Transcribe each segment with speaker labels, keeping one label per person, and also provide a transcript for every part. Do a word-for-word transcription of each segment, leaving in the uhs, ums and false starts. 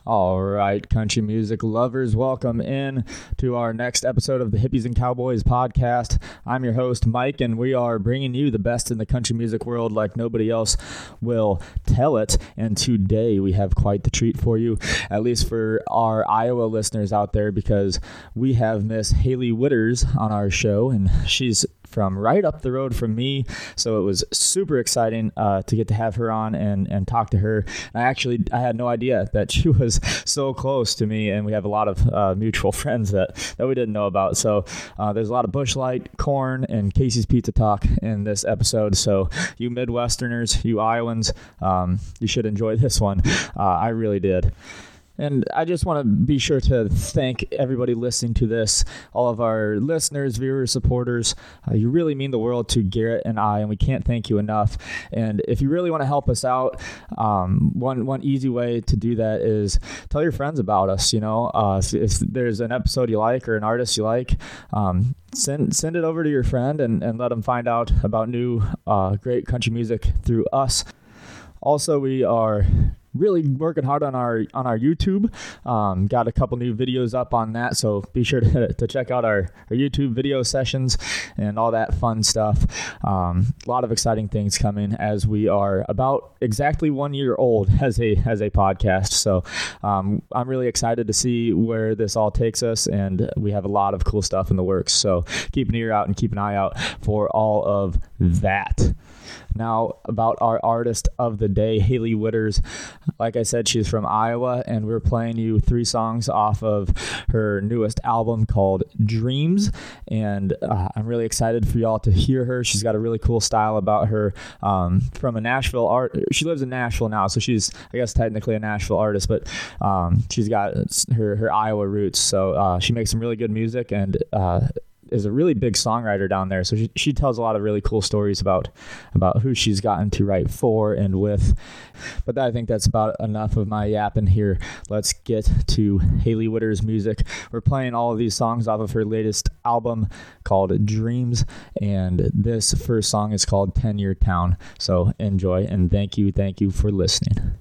Speaker 1: All right, country music lovers, welcome in to our next episode of the Hippies and Cowboys podcast. I'm your host, Mike, and we are bringing you the best in the country music world like nobody else will tell it. And today we have quite the treat for you, at least for our Iowa listeners out there, because we have Miss Hailey Witters on our show, and she's from right up the road from me. So it was super exciting uh, to get to have her on and, and talk to her. I actually, I had no idea that she was so close to me, and we have a lot of uh, mutual friends that, that we didn't know about. So uh, there's a lot of Busch Light, corn, and Casey's Pizza talk in this episode. So you Midwesterners, you Iowans, um, you should enjoy this one. Uh, I really did. And I just want to be sure to thank everybody listening to this, all of our listeners, viewers, supporters. Uh, you really mean the world to Garrett and I, and we can't thank you enough. And if you really want to help us out, um, one one easy way to do that is tell your friends about us. You know, uh, if, if there's an episode you like or an artist you like, um, send send it over to your friend and, and let them find out about new uh, great country music through us. Also, we are really working hard on our on our YouTube. Um, got a couple new videos up on that, so be sure to, to check out our, our YouTube video sessions and all that fun stuff. Um, a lot of exciting things coming as we are about exactly one year old as a as a podcast. So um, I'm really excited to see where this all takes us, and we have a lot of cool stuff in the works. So keep an ear out and keep an eye out for all of that. Now, about our artist of the day, Hailey Witters. Like I said, she's from Iowa, and we're playing you three songs off of her newest album called Dreams. And uh, I'm really excited for y'all to hear her. She's got a really cool style about her. Um, from a Nashville art, she lives in Nashville now, so she's, I guess, technically a Nashville artist, but um, she's got her her Iowa roots. So uh, she makes some really good music, and uh, is a really big songwriter down there. So she, she tells a lot of really cool stories about about who she's gotten to write for and with. But I think that's about enough of my yapping here. Let's get to Hailey Witters' music. We're playing all of these songs off of her latest album called Dreams, and this first song is called ten year Town. So enjoy, and thank you, thank you for listening.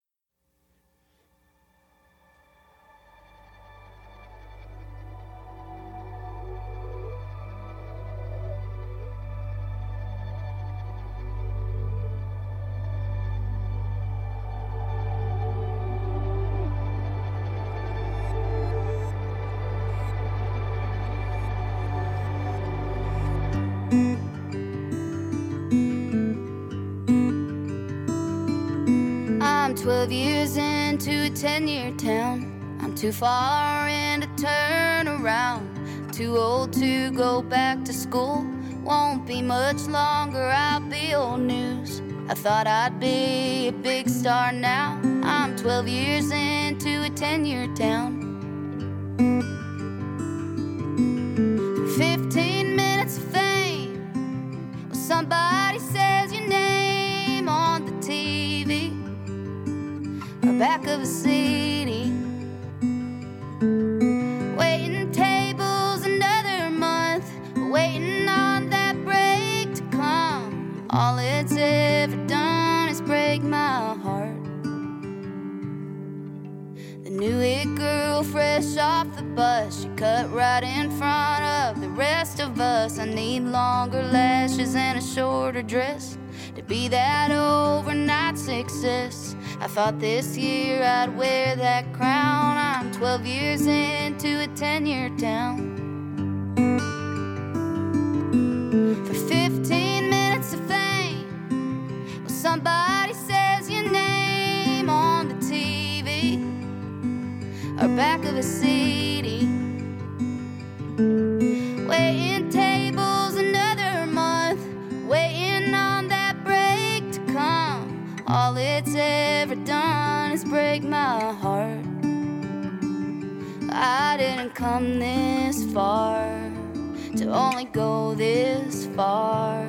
Speaker 2: Twelve years into a ten-year town. I'm too far in to turn around. Too old to go back to school. Won't be much longer, I'll be old news. I thought I'd be a big star now. I'm twelve years into a ten-year town. Fifteen minutes of fame. Well, somebody says your name on the T V. Back of a city, waiting tables another month, waiting on that break to come. All it's ever done is break my heart. The new it girl fresh off the bus, she cut right in front of the rest of us. I need longer lashes and a shorter dress to be that overnight success. I thought this year I'd wear that crown. I'm twelve years into a ten-year town. For fifteen minutes of fame, well, somebody says your name on the T V or back of a C D. Waiting tables another month, waiting on that break to come. All it's ever done is break my heart. I didn't come this far to only go this far.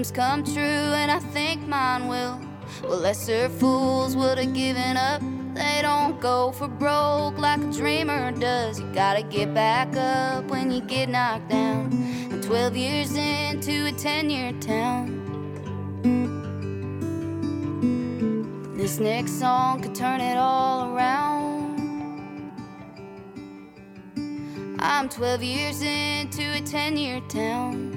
Speaker 2: wishes come true, and I think mine will. Well, lesser fools would have given up. They don't go for broke like a dreamer does. You gotta get back up when you get knocked down. I'm twelve years into a ten-year town. This next song could turn it all around. I'm twelve years into a ten-year town.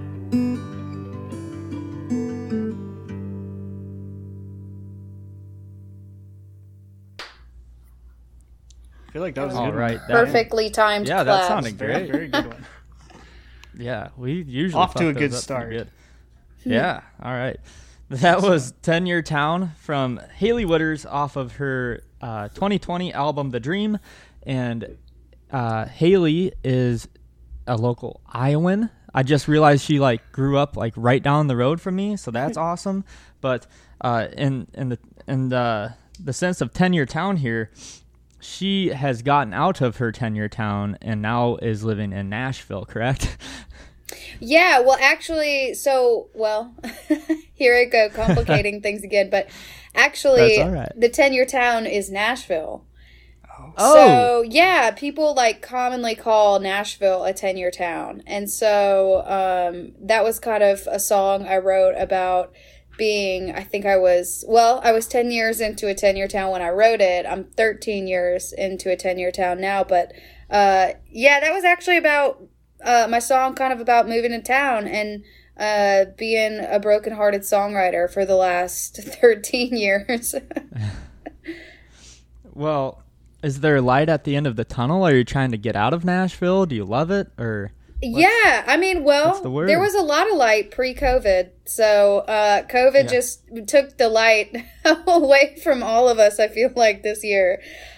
Speaker 3: I feel like that was
Speaker 1: All
Speaker 3: a good
Speaker 1: right,
Speaker 3: one.
Speaker 1: that-
Speaker 4: Perfectly timed
Speaker 1: Yeah,
Speaker 4: clap.
Speaker 1: that sounded
Speaker 3: Very,
Speaker 1: great.
Speaker 3: very good one.
Speaker 1: Yeah, we usually
Speaker 3: Off to
Speaker 1: fuck
Speaker 3: a good
Speaker 1: those up pretty
Speaker 3: start.
Speaker 1: Good. Yeah, all right. That was ten-Year Town from Hailey Wooders off of her uh, twenty twenty album The Dream. And uh, Hailey is a local Iowan. I just realized she like grew up like right down the road from me, so that's awesome. But uh, in in the in the the sense of ten-Year Town here, she has gotten out of her ten-Year Town and now is living in Nashville, correct?
Speaker 4: Yeah, well, actually, so, well, here I go, complicating things again, but actually,
Speaker 1: That's all right.
Speaker 4: the ten-year town is Nashville.
Speaker 1: Oh.
Speaker 4: So, yeah, people, like, commonly call Nashville a ten-year town, and so um, that was kind of a song I wrote about being, I think I was, well, I was ten years into a ten-year town when I wrote it. I'm thirteen years into a ten-year town now, but, uh, yeah, that was actually about... Uh, my song kind of about moving to town and uh, being a brokenhearted songwriter for the last thirteen years.
Speaker 1: Well, is there light at the end of the tunnel? Are you trying to get out of Nashville? Do you love it? Or
Speaker 4: Yeah, I mean, well,
Speaker 1: the word?
Speaker 4: there was a lot of light pre-COVID. So uh, COVID
Speaker 1: Yeah.
Speaker 4: just took the light away from all of us, I feel like, this year.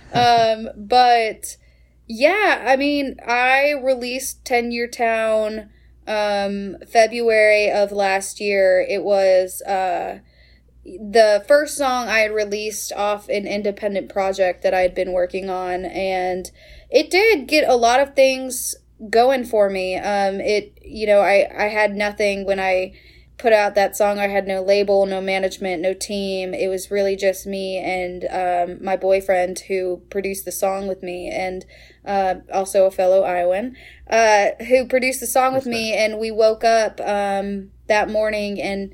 Speaker 4: Um, but... Yeah, I mean, I released ten-Year Town um, February of last year. It was uh, the first song I had released off an independent project that I had been working on, and it did get a lot of things going for me. Um, it, you know, I, I had nothing when I put out that song. I had no label, no management, no team. It was really just me and um, my boyfriend who produced the song with me, and uh, also a fellow Iowan uh, who produced the song with me. And we woke up um, that morning and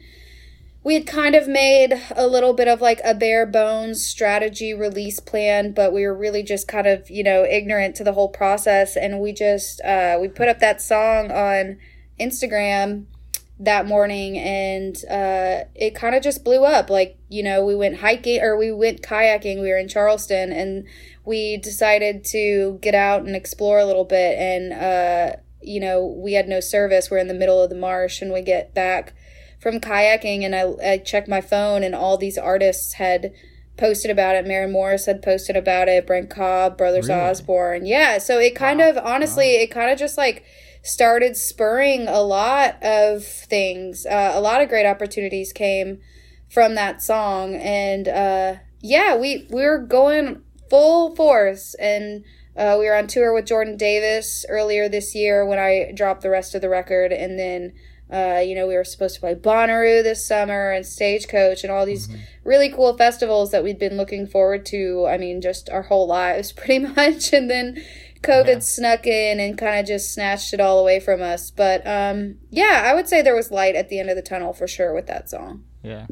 Speaker 4: we had kind of made a little bit of like a bare bones strategy release plan, but we were really just kind of, you know, ignorant to the whole process. And we just, uh, we put up that song on Instagram that morning, and uh, it kind of just blew up. Like, you know, we went hiking, or we went kayaking. We were in Charleston, and we decided to get out and explore a little bit. And, uh, you know, we had no service. We're in the middle of the marsh, and we get back from kayaking, and I, I checked my phone, and all these artists had posted about it. Maren Morris had posted about it, Brent Cobb, Brothers
Speaker 1: Really?
Speaker 4: Osborne. Yeah, so it kind
Speaker 1: Wow.
Speaker 4: of, honestly,
Speaker 1: Wow.
Speaker 4: it kind of just like started spurring a lot of things. Uh, a lot of great opportunities came from that song. And uh, yeah, we, we were going full force. And uh, we were on tour with Jordan Davis earlier this year when I dropped the rest of the record. And then, uh, you know, we were supposed to play Bonnaroo this summer and Stagecoach and all these
Speaker 1: Mm-hmm.
Speaker 4: really cool festivals that we'd been looking forward to, I mean, just our whole lives pretty much. And then COVID
Speaker 1: Yeah.
Speaker 4: snuck in and kind of just snatched it all away from us. But um, yeah, I would say there was light at the end of the tunnel for sure with that song.
Speaker 1: Yeah.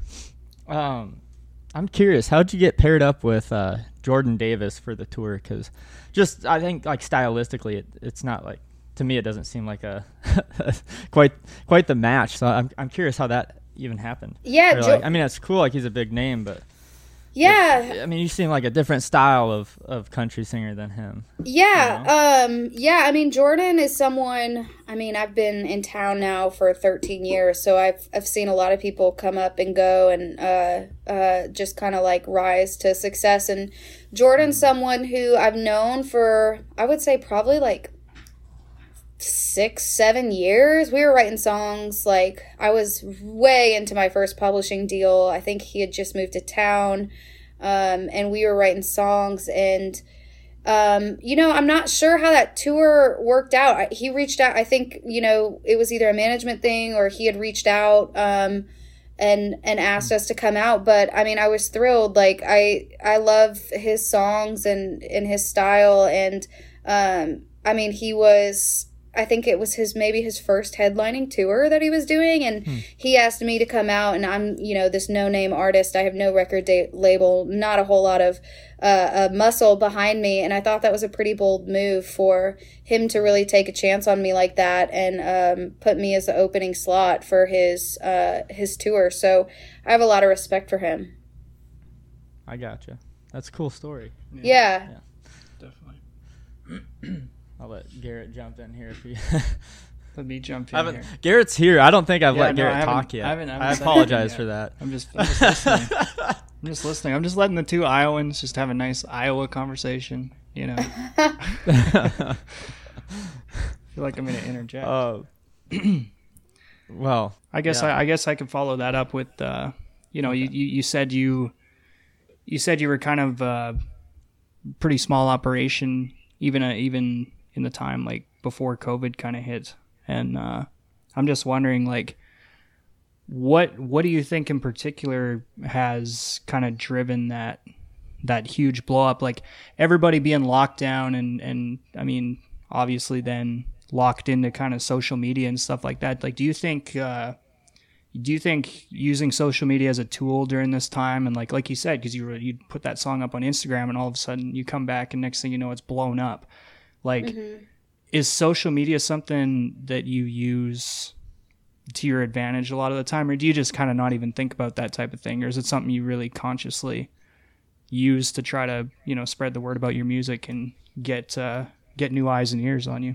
Speaker 1: Um, I'm curious, how'd you get paired up with uh, Jordan Davis for the tour? Because just, I think, like, stylistically, it, it's not like, to me, it doesn't seem like a quite quite the match. So I'm I'm curious how that even happened.
Speaker 4: Yeah,
Speaker 1: Or,
Speaker 4: Jo-
Speaker 1: like, I mean, it's cool, like, he's a big name, but
Speaker 4: Yeah,
Speaker 1: I mean, you seem like a different style of, of country singer than him.
Speaker 4: yeah, um, yeah. I mean, Jordan is someone. I mean, I've been in town now for thirteen years, so I've I've seen a lot of people come up and go, and uh, uh, just kind of like rise to success. And Jordan's someone who I've known for, I would say, probably like six, seven years. We were writing songs. Like, I was way into my first publishing deal. I think he had just moved to town. Um, and we were writing songs, and um, you know, I'm not sure how that tour worked out. I, he reached out, I think, you know, it was either a management thing or he had reached out, um, and, and asked us to come out. But I mean, I was thrilled. Like I, I love his songs and, and his style. And, um, I mean, he was, I think it was his, maybe his first headlining tour that he was doing. And hmm. he asked me to come out, and I'm, you know, this no name artist. I have no record date label, not a whole lot of, uh, uh, muscle behind me. And I thought that was a pretty bold move for him to really take a chance on me like that and, um, put me as the opening slot for his, uh, his tour. So I have a lot of respect for him.
Speaker 1: I gotcha. That's a cool story.
Speaker 4: Yeah. yeah.
Speaker 3: yeah. Definitely.
Speaker 1: I'll let Garrett jump in here if you.
Speaker 3: Let me jump in
Speaker 1: I haven't,
Speaker 3: here.
Speaker 1: Garrett's here. I don't think I've
Speaker 3: yeah,
Speaker 1: let
Speaker 3: no,
Speaker 1: Garrett talk yet. I, haven't, I, haven't I apologize for that.
Speaker 3: I'm just, I'm just listening. I'm just listening. I'm just letting the two Iowans just have a nice Iowa conversation. You know. I feel like I'm going to interject.
Speaker 1: Uh, well,
Speaker 3: I guess
Speaker 1: yeah.
Speaker 3: I, I guess I could follow that up with, uh, you know, okay. you, you you said you you said you were kind of a pretty small operation, even a, even. in the time like before COVID kind of hit, and uh, I'm just wondering, like, what what do you think in particular has kind of driven that that huge blow up? Like everybody being locked down, and and I mean obviously then locked into kind of social media and stuff like that. Like, do you think uh, do you think using social media as a tool during this time, and like like you said, because you you put that song up on Instagram, and all of a sudden you come back, and next thing you know, it's blown up. Like, mm-hmm. is social media something that you use to your advantage a lot of the time, or do you just kind of not even think about that type of thing, or is it something you really consciously use to try to, you know, spread the word about your music and get uh, get new eyes and ears on you?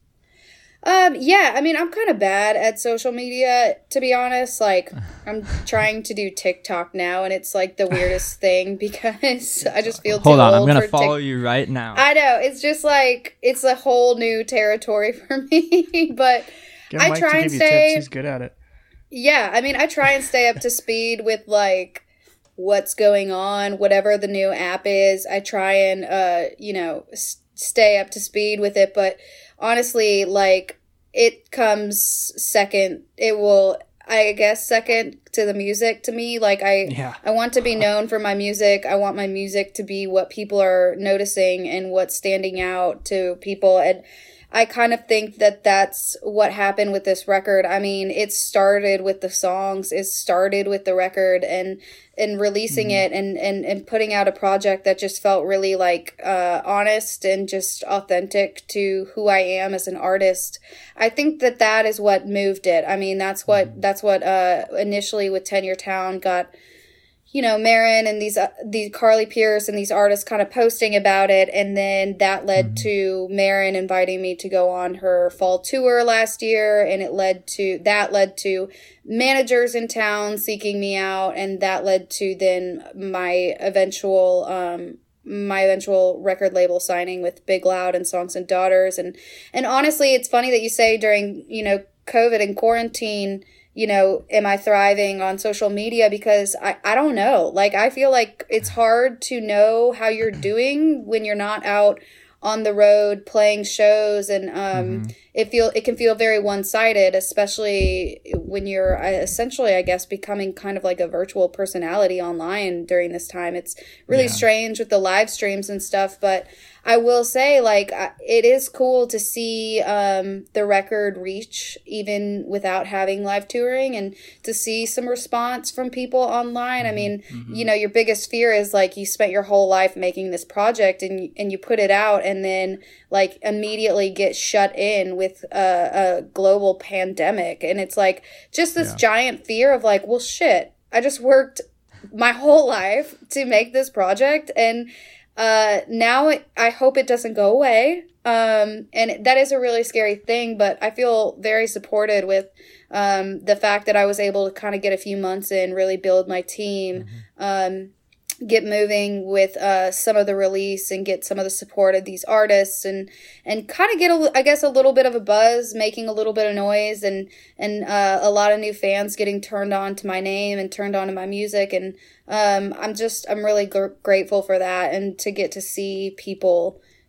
Speaker 4: Um, yeah, I mean, I'm kind of bad at social media, to be honest. Like, I'm trying to do TikTok now, and it's like the weirdest thing because I just feel too
Speaker 1: Hold on,
Speaker 4: old
Speaker 1: I'm going to
Speaker 4: for
Speaker 1: follow
Speaker 4: tic-
Speaker 1: you right now.
Speaker 4: I know. It's just like, it's a whole new territory for me, but
Speaker 3: Get
Speaker 4: I
Speaker 3: Mike
Speaker 4: try
Speaker 3: to
Speaker 4: and
Speaker 3: give you
Speaker 4: stay.
Speaker 3: tips. He's good at it.
Speaker 4: Yeah, I mean, I try and stay up to speed with like what's going on, whatever the new app is. I try and, uh, you know, s- stay up to speed with it, but honestly, like, it comes second. It will, I guess, second to the music to me. Like, I,
Speaker 3: yeah.
Speaker 4: I want to be known for my music. I want my music to be what people are noticing and what's standing out to people. And I kind of think that that's what happened with this record. I mean, it started with the songs. It started with the record and and releasing mm-hmm. it and, and, and putting out a project that just felt really like uh, honest and just authentic to who I am as an artist. I think that that is what moved it. I mean, that's what mm-hmm. that's what uh, initially with Ten Year Town got, you know, Marin and these uh, these Carly Pierce and these artists kind of posting about it, and then that led mm-hmm. to Marin inviting me to go on her fall tour last year, and it led to that led to managers in town seeking me out, and that led to then my eventual um my eventual record label signing with Big Loud and Songs and Daughters. And and honestly, it's funny that you say during, you know, COVID and quarantine, you know, am I thriving on social media? Because I, I don't know. Like, I feel like it's hard to know how you're doing when you're not out on the road playing shows. And um, mm-hmm. it feel it can feel very one-sided, especially when you're essentially, I guess, becoming kind of like a virtual personality online during this time. It's really yeah. strange with the live streams and stuff. But I will say, like, it is cool to see um, the record reach even without having live touring, and to see some response from people online. I mean, mm-hmm. you know, your biggest fear is like you spent your whole life making this project and and you put it out and then like immediately get shut in with a, a global pandemic. And it's like just this yeah. giant fear of like, well, shit, I just worked my whole life to make this project, and Uh, now it, I hope it doesn't go away. Um, and that is a really scary thing, but I feel very supported with, um, the fact that I was able to kind of get a few months in, really build my team, mm-hmm. um, get moving with, uh, some of the release and get some of the support of these artists and, and kind of get, a, I guess, a little bit of a buzz, making a little bit of noise and, and, uh, a lot of new fans getting turned on to my name and turned on to my music. And, um, I'm just, I'm really gr- grateful for that, and to get to see people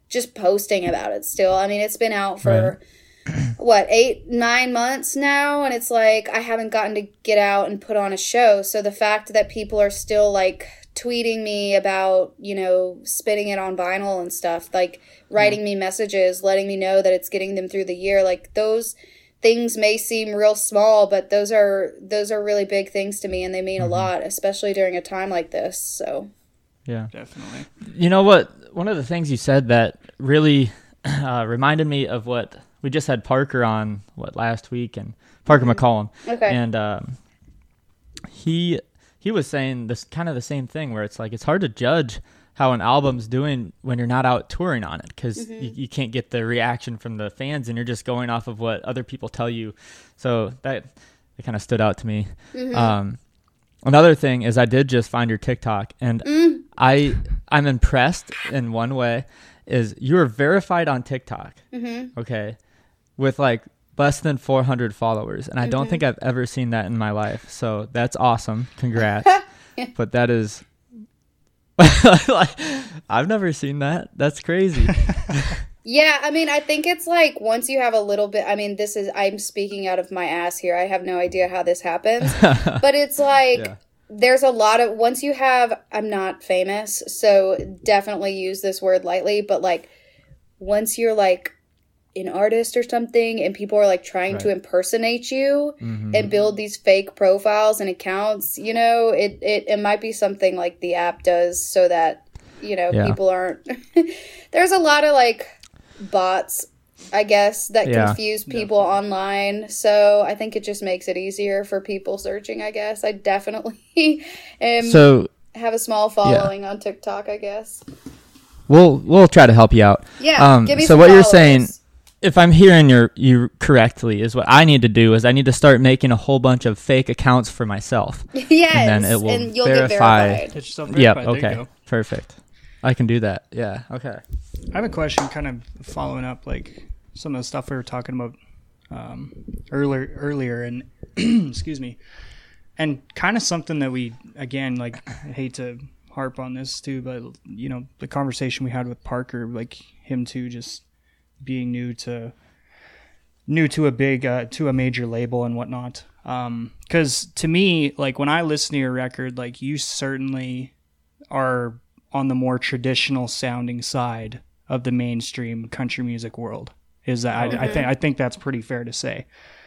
Speaker 4: just posting about it still. I mean, it's been out for right. what, eight, nine months now, and it's like I haven't gotten to get out and put on a show. So the fact that people are still like tweeting me about, you know, spinning it on vinyl and stuff, like writing me messages, letting me know that it's getting them through the year, like those things may seem real small, but those are those are really big things to me, and they mean mm-hmm. a lot, especially during a time like this. So
Speaker 1: yeah,
Speaker 3: definitely.
Speaker 1: You know what? One of the things you said that really uh, reminded me of what we just had Parker on what last week, and Parker mm-hmm. McCollum.
Speaker 4: Okay.
Speaker 1: And um, he he was saying this kind of the same thing, where it's like it's hard to judge how an album's doing when you're not out touring on it, because mm-hmm. you, you can't get the reaction from the fans, and you're just going off of what other people tell you. So that it kind of stood out to me. Mm-hmm. Um, another thing is I did just find your TikTok, and mm. I I'm impressed in one way is you're verified on TikTok. Mm-hmm. Okay. With like less than four hundred followers. And I mm-hmm. don't think I've ever seen that in my life. So that's awesome. Congrats. But that is like, I've never seen that. That's crazy.
Speaker 4: Yeah, I mean, I think it's like once you have a little bit, I mean, this is, I'm speaking out of my ass here. I have no idea how this happens. But it's like, yeah. there's a lot of, once you have, I'm not famous, so definitely use this word lightly, but like once you're like an artist or something and people are like trying right. to impersonate you mm-hmm. and build these fake profiles and accounts, you know, it, it, it might be something like the app does so that, you know, yeah. people aren't, there's a lot of like bots, I guess, that yeah. confuse people yeah. online. So I think it just makes it easier for people searching, I guess. I definitely am,
Speaker 1: so,
Speaker 4: have a small following yeah. on TikTok, I guess.
Speaker 1: We'll we'll try to help you out.
Speaker 4: Yeah, um, give me
Speaker 1: so
Speaker 4: some
Speaker 1: what
Speaker 4: followers.
Speaker 1: You're saying, if I'm hearing your, you correctly, is what I need to do is I need to start making a whole bunch of fake accounts for myself.
Speaker 4: Yes,
Speaker 1: and then it will
Speaker 4: and you'll
Speaker 1: verify.
Speaker 4: Get verified.
Speaker 1: Yep, okay, perfect. I can do that, yeah, okay.
Speaker 3: I have a question kind of following up, like, some of the stuff we were talking about um, earlier, earlier, and, excuse me, and kind of something that we, again, like, I hate to harp on this too, but, you know, the conversation we had with Parker, like, him too, just being new to new to a big uh, to a major label and whatnot, um because to me, like, when I listen to your record, like, you certainly are on the more traditional sounding side of the mainstream country music world. Is that okay. I, I think I think that's pretty fair to say,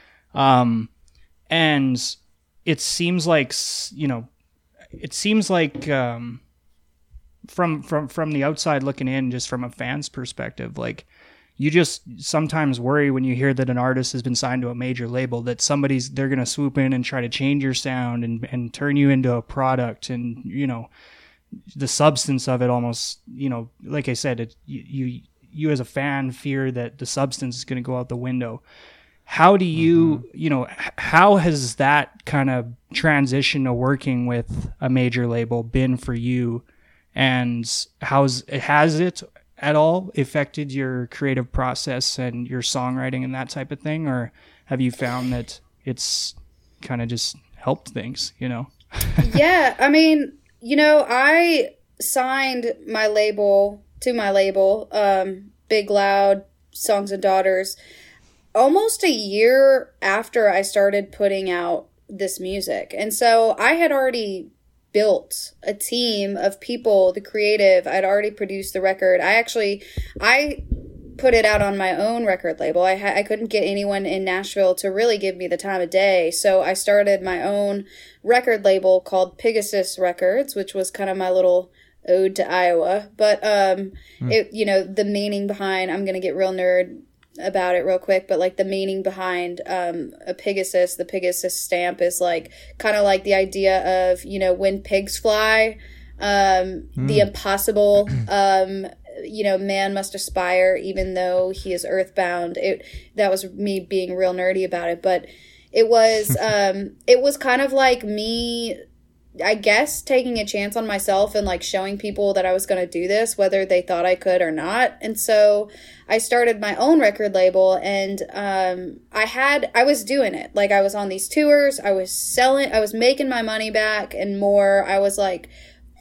Speaker 3: um and it seems like, you know, it seems like um from from from the outside looking in, just from a fan's perspective, like, you just sometimes worry when you hear that an artist has been signed to a major label that somebody's, they're going to swoop in and try to change your sound and, and turn you into a product. And, you know, the substance of it almost, you know, like I said, it, you, you, you as a fan fear that the substance is going to go out the window. How do you, mm-hmm. you know, how has that kind of transition to working with a major label been for you? And how's, has it at all affected your creative process and your songwriting and that type of thing? Or have you found that it's kind of just helped things, you know?
Speaker 4: Yeah, I mean, you know, I signed my label to my label, um, Big Loud Songs and Daughters, almost a year after I started putting out this music. And so I had already built a team of people, the creative. I'd already produced the record. I actually, I put it out on my own record label. I ha- I couldn't get anyone in Nashville to really give me the time of day. So I started my own record label called Pegasus Records, which was kind of my little ode to Iowa. But, um, mm. it, you know, the meaning behind, I'm going to get real nerd about it real quick, but like the meaning behind um a Pegasus, the Pegasus stamp is like kind of like the idea of, you know, when pigs fly, um mm. the impossible, um you know, man must aspire even though he is earthbound. It that was me being real nerdy about it, but it was um it was kind of like me, I guess, taking a chance on myself and like showing people that I was going to do this, whether they thought I could or not. And so I started my own record label, and um, I had, I was doing it. Like, I was on these tours, I was selling, I was making my money back and more. I was like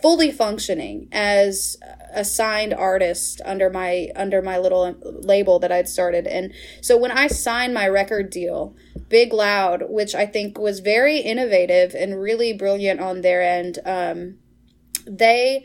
Speaker 4: fully functioning as a signed artist under my under my little label that I'd started. And so when I signed my record deal, Big Loud, which I think was very innovative and really brilliant on their end, um, they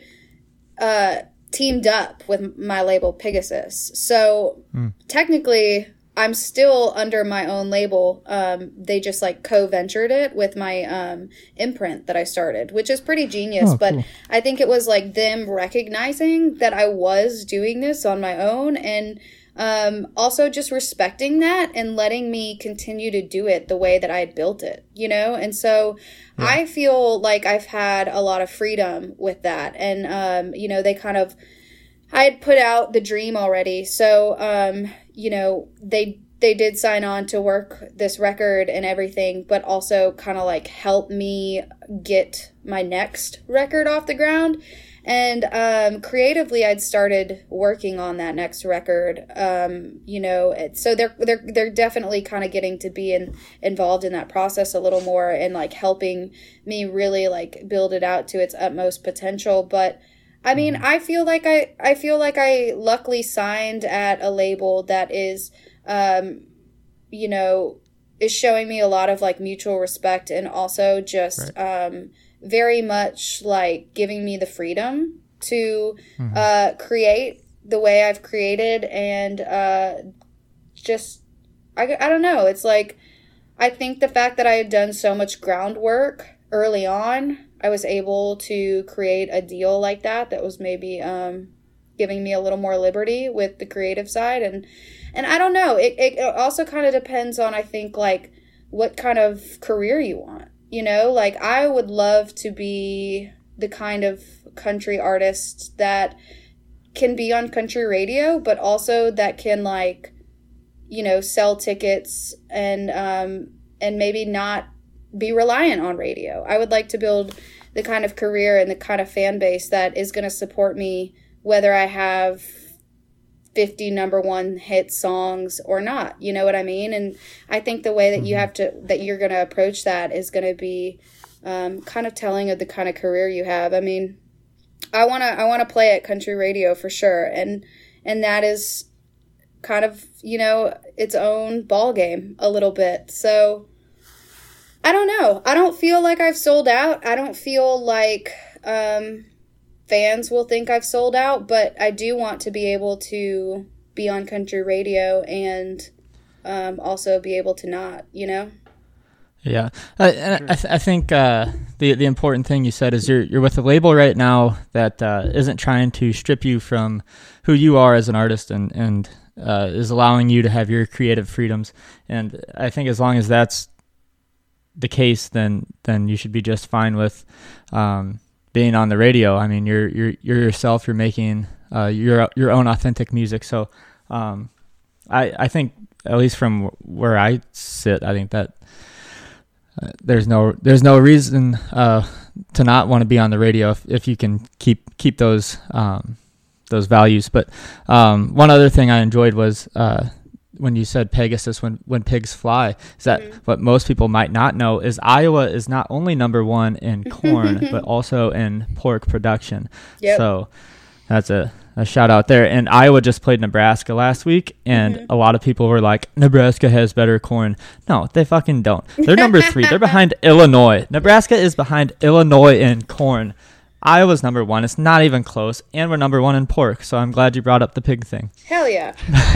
Speaker 4: uh, teamed up with my label Pegasus. So mm. technically, I'm still under my own label. Um, they just like co-ventured it with my um, imprint that I started, which is pretty genius. Oh, but cool. I think it was like them recognizing that I was doing this on my own, and um, also just respecting that and letting me continue to do it the way that I had built it, you know? And so yeah. I feel like I've had a lot of freedom with that. And, um, you know, they kind of, I had put out the dream already. So, um, you know, they they did sign on to work this record and everything, but also kind of like help me get my next record off the ground. And um, creatively, I'd started working on that next record. Um, you know, it, so they're they're they're definitely kind of getting to be in, involved in that process a little more and like helping me really like build it out to its utmost potential. But I mean, I feel like I, I feel like I luckily signed at a label that is, um, you know, is showing me a lot of like mutual respect and also just right. um, very much like giving me the freedom to mm-hmm. uh, create the way I've created and uh, just, I, I don't know. It's like, I think the fact that I had done so much groundwork early on, I was able to create a deal like that that was maybe um, giving me a little more liberty with the creative side. And, and I don't know. It, it also kind of depends on, I think, like, what kind of career you want. You know, like, I would love to be the kind of country artist that can be on country radio, but also that can, like, you know, sell tickets and um, and maybe not be reliant on radio. I would like to build the kind of career and the kind of fan base that is going to support me whether I have fifty number one hit songs or not. You know what I mean? And I think the way that you have to, that you're going to approach that is going to be um, kind of telling of the kind of career you have. I mean, I want to, I want to play at country radio for sure. And, and that is kind of, you know, its own ball game a little bit. So I don't know. I don't feel like I've sold out. I don't feel like um, fans will think I've sold out, but I do want to be able to be on country radio and um, also be able to not, you know?
Speaker 1: Yeah. I, and I, th- I think uh, the the important thing you said is you're you're with a label right now that uh, isn't trying to strip you from who you are as an artist and, and uh, is allowing you to have your creative freedoms. And I think as long as that's the case, then then you should be just fine with um, being on the radio. I mean, you're you're you're yourself. You're making uh, your your own authentic music. So um, I I think at least from where I sit, I think that uh, there's no there's no reason uh, to not want to be on the radio if, if you can keep keep those um, those values. But um, one other thing I enjoyed was. Uh, when you said Pegasus, when, when pigs fly, is that mm-hmm. what most people might not know is Iowa is not only number one in corn, but also in pork production. Yep. So that's a, a shout out there. And Iowa just played Nebraska last week, and mm-hmm. a lot of people were like, Nebraska has better corn. No, they fucking don't. They're number three. They're behind Illinois. Nebraska is behind Illinois in corn. Iowa's number one. It's not even close. And we're number one in pork. So I'm glad you brought up the pig thing.
Speaker 4: Hell yeah.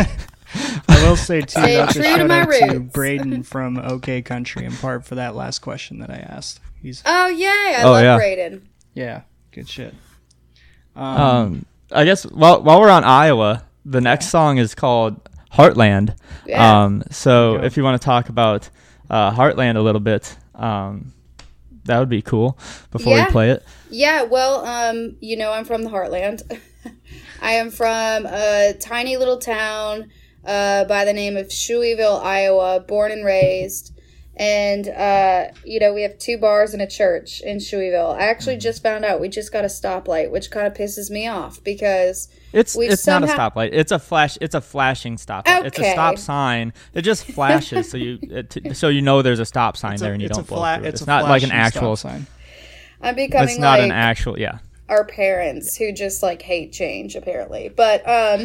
Speaker 3: I will say, too,
Speaker 4: Stay
Speaker 3: that's a
Speaker 4: true to
Speaker 3: shout
Speaker 4: my
Speaker 3: out
Speaker 4: roots.
Speaker 3: to Braden from OK Country, in part for that last question that I asked. He's
Speaker 4: Oh, yay. I
Speaker 1: Oh,
Speaker 4: love
Speaker 1: yeah.
Speaker 4: Braden.
Speaker 3: Yeah, good shit. Um,
Speaker 1: Um, I guess while while we're on Iowa, the next song is called Heartland.
Speaker 4: Yeah.
Speaker 1: Um, so
Speaker 3: Yeah.
Speaker 1: if you want to talk about uh, Heartland a little bit, um, that would be cool before
Speaker 4: Yeah.
Speaker 1: we play it.
Speaker 4: Yeah, well, um, you know, I'm from the Heartland. I am from a tiny little town uh, by the name of Shueyville, Iowa, born and raised. And, uh, you know, we have two bars and a church in Shueyville. I actually just found out we just got a stoplight, which kind of pisses me off because
Speaker 1: It's
Speaker 4: we've
Speaker 1: it's
Speaker 4: somehow...
Speaker 1: not a stoplight. It's a flash. It's a flashing stoplight. It's a
Speaker 4: Okay.
Speaker 1: stop sign. It just flashes so you it, t- so you know there's a stop sign
Speaker 3: it's
Speaker 1: there
Speaker 3: a,
Speaker 1: and you
Speaker 3: it's
Speaker 1: don't
Speaker 3: a
Speaker 1: blow
Speaker 3: fla-
Speaker 1: through it.
Speaker 3: It's,
Speaker 1: It's
Speaker 3: a
Speaker 1: not like an
Speaker 3: flashing
Speaker 1: actual
Speaker 3: stop sign.
Speaker 4: I'm becoming
Speaker 1: It's not
Speaker 4: like...
Speaker 1: an actual. Yeah.
Speaker 4: our parents who just like hate change apparently. But um,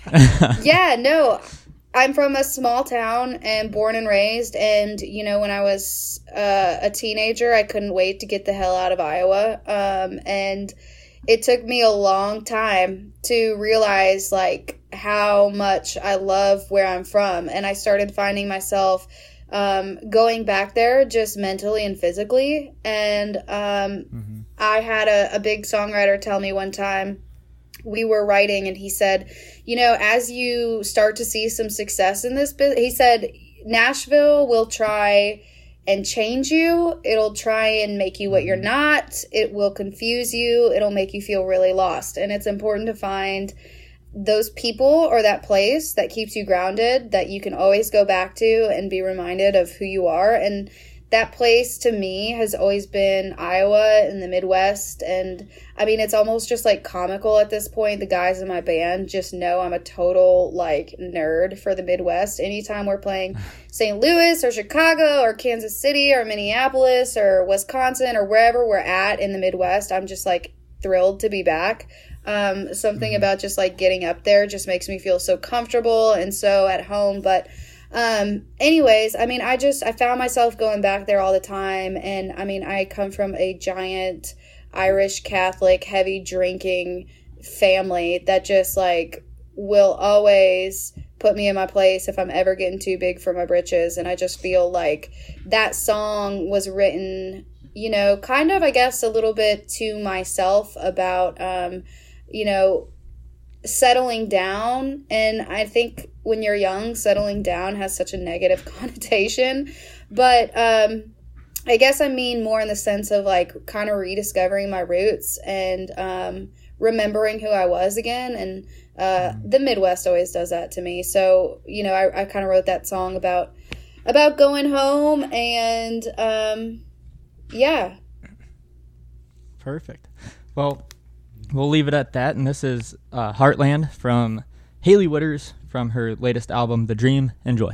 Speaker 4: yeah, no, I'm from a small town and born and raised. And, you know, when I was uh, a teenager, I couldn't wait to get the hell out of Iowa. Um, and it took me a long time to realize like how much I love where I'm from. And I started finding myself um, going back there just mentally and physically. And um, mm-hmm. I had a, a big songwriter tell me one time, we were writing and he said, you know, as you start to see some success in this business, he said, Nashville will try and change you. It'll try and make you what you're not. It will confuse you. It'll make you feel really lost. And it's important to find those people or that place that keeps you grounded, that you can always go back to and be reminded of who you are. And that place to me has always been Iowa in the Midwest. And I mean, it's almost just like comical at this point. The guys in my band just know I'm a total like nerd for the Midwest. Anytime we're playing Saint Louis or Chicago or Kansas City or Minneapolis or Wisconsin or wherever we're at in the Midwest, I'm just like thrilled to be back. Um, something about just like getting up there just makes me feel so comfortable and so at home. But Um, anyways, I mean, I just, I found myself going back there all the time. And I mean, I come from a giant Irish Catholic heavy drinking family that just like will always put me in my place if I'm ever getting too big for my britches. And I just feel like that song was written, you know, kind of, I guess, a little bit to myself about, um, you know, settling down. And I think when you're young, settling down has such a negative connotation. But um, I guess I mean more in the sense of like kind of rediscovering my roots and um, remembering who I was again. And uh, the Midwest always does that to me. So, you know, I, I kind of wrote that song about about going home and um, yeah.
Speaker 1: Perfect. Well, we'll leave it at that. And this is uh, Heartland from Hailey Whitters from her latest album, The Dream. Enjoy.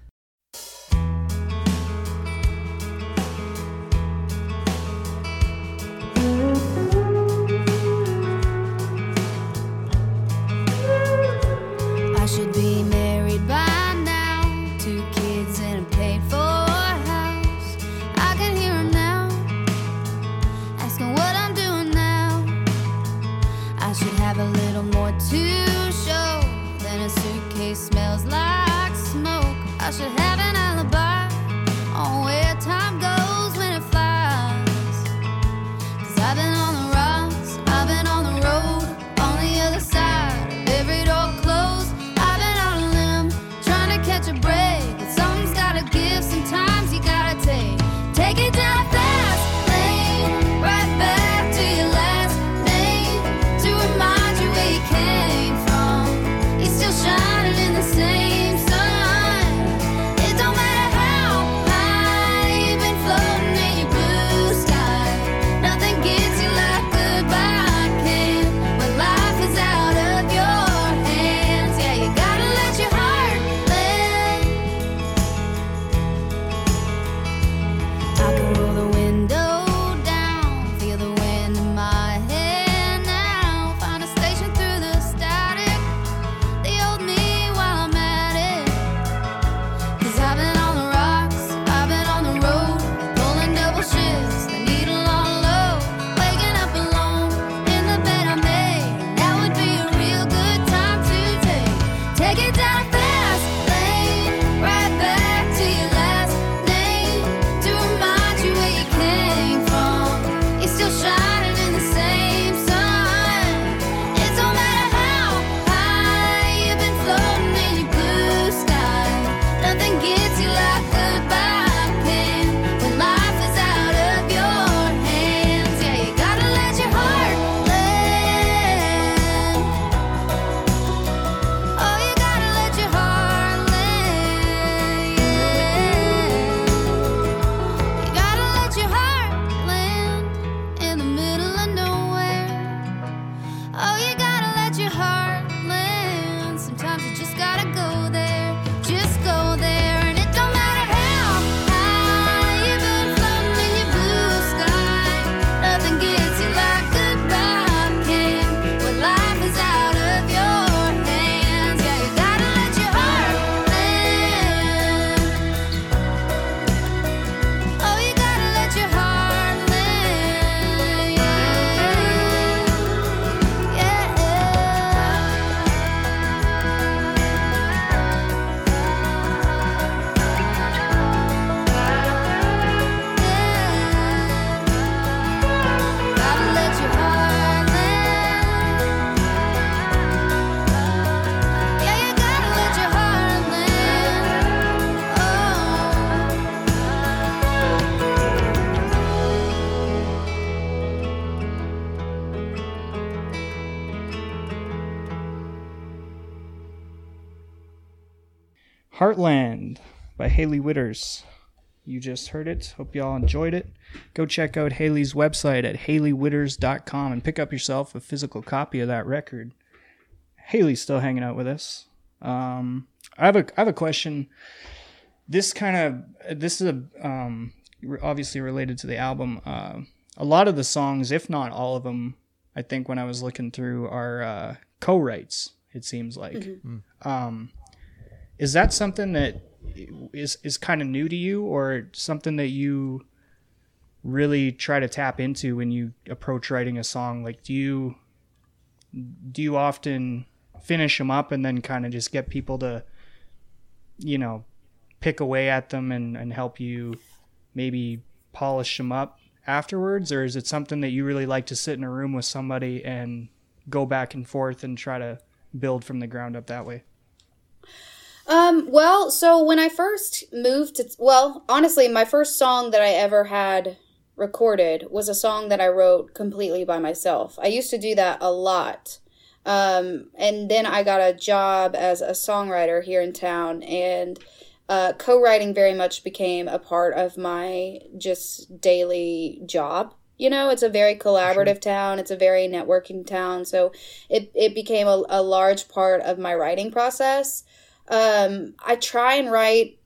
Speaker 2: I should be married by now, two kids and a paid for house. I can hear her now, asking what I'm doing now. I should have a little more to show than a suitcase smells like smoke. I should have an alibi on where time goes when it flies. Cause I've been on the rocks, I've been on the road, on the other side of every door closed. I've been on a limb, trying to catch a break. But something's gotta give, sometimes you gotta take Take it down a fast lane, right back to your last name, to remind you where you came from. You're still shining in the same sun. It don't matter.
Speaker 3: Heartland by Hailey Whitters. You just heard it. Hope y'all enjoyed it. Go check out Hailey's website at hailey whitters dot com and pick up yourself a physical copy of that record. Hailey's still hanging out with us. Um, I have a I have a question. This kind of this is a um, obviously related to the album. Uh, a lot of the songs, if not all of them, I think when I was looking through, are uh, co-writes. It seems like. Mm-hmm. Um, is that something that is is kind of new to you, or something that you really try to tap into when you approach writing a song? Like, do you do you often finish them up and then kind of just get people to, you know, pick away at them and, and help you maybe polish them up afterwards? Or is it something that you really like to sit in a room with somebody and go back and forth and try to build from the ground up that way?
Speaker 4: Um, well, so when I first moved to, well, honestly, my first song that I ever had recorded was a song that I wrote completely by myself. I used to do that a lot. Um, and then I got a job as a songwriter here in town, and uh, co-writing very much became a part of my just daily job. You know, it's a very collaborative sure. town. It's a very networking town. So it, it became a, a large part of my writing process. Um, I try and write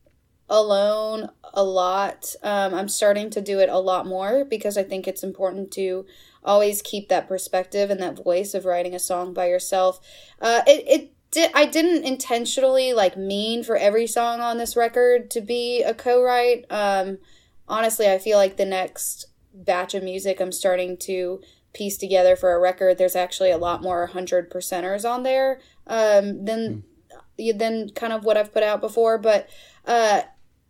Speaker 4: alone a lot. Um, I'm starting to do it a lot more because I think it's important to always keep that perspective and that voice of writing a song by yourself. Uh, it, it did, I didn't intentionally like mean for every song on this record to be a co-write. Um, honestly, I feel like the next batch of music I'm starting to piece together for a record, there's actually a lot more hundred percenters on there, um, than, mm. than kind of what I've put out before. But, uh,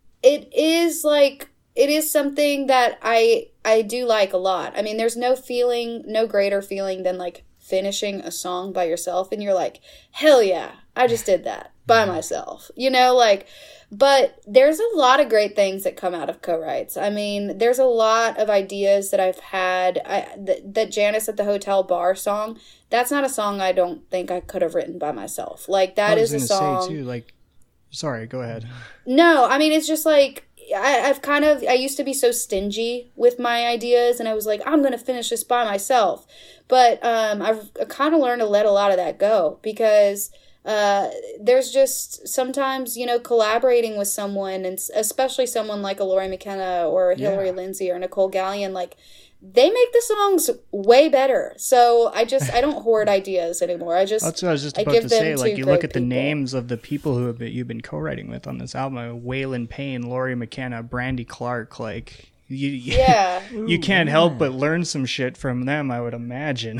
Speaker 4: it is like, it is something that I, I do like a lot. I mean, there's no feeling, no greater feeling than like finishing a song by yourself and you're like, hell yeah, I just did that by myself, you know, like, but there's a lot of great things that come out of co-writes. I mean, there's a lot of ideas that I've had. I, th- that Janice at the Hotel Bar song, that's not a song I don't think I could have written by myself. Like, that is a song. I was going to say,
Speaker 3: too, like, sorry, go ahead.
Speaker 4: No, I mean, it's just like, I, I've kind of, I used to be so stingy with my ideas, and I was like, I'm going to finish this by myself. But um, I've kind of learned to let a lot of that go, because uh, there's just sometimes, you know, collaborating with someone, and especially someone like a Lori McKenna or Hillary yeah. Lindsay or Nicole Gallion, like, they make the songs way better. So I just, I don't hoard ideas anymore. I just,
Speaker 3: that's what I was just about to say. Like, you look at the people. names of the people who have been, you've been co-writing with on this album: Waylon Payne, Lori McKenna, Brandy Clark. Like, you,
Speaker 4: yeah,
Speaker 3: you can't Ooh, help but learn some shit from them, I would imagine.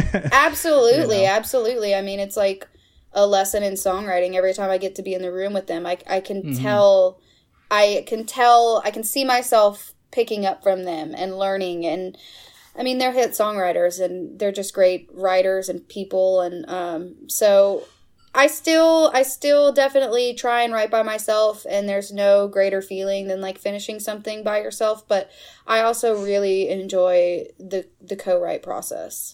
Speaker 4: Absolutely,
Speaker 3: you know?
Speaker 4: absolutely. I mean, it's like a lesson in songwriting every time I get to be in the room with them. I, I can mm-hmm. tell, I can tell, I can see myself picking up from them and learning. And I mean, they're hit songwriters and they're just great writers and people. And um, so I still, I still definitely try and write by myself, and there's no greater feeling than like finishing something by yourself. But I also really enjoy the, the co-write process.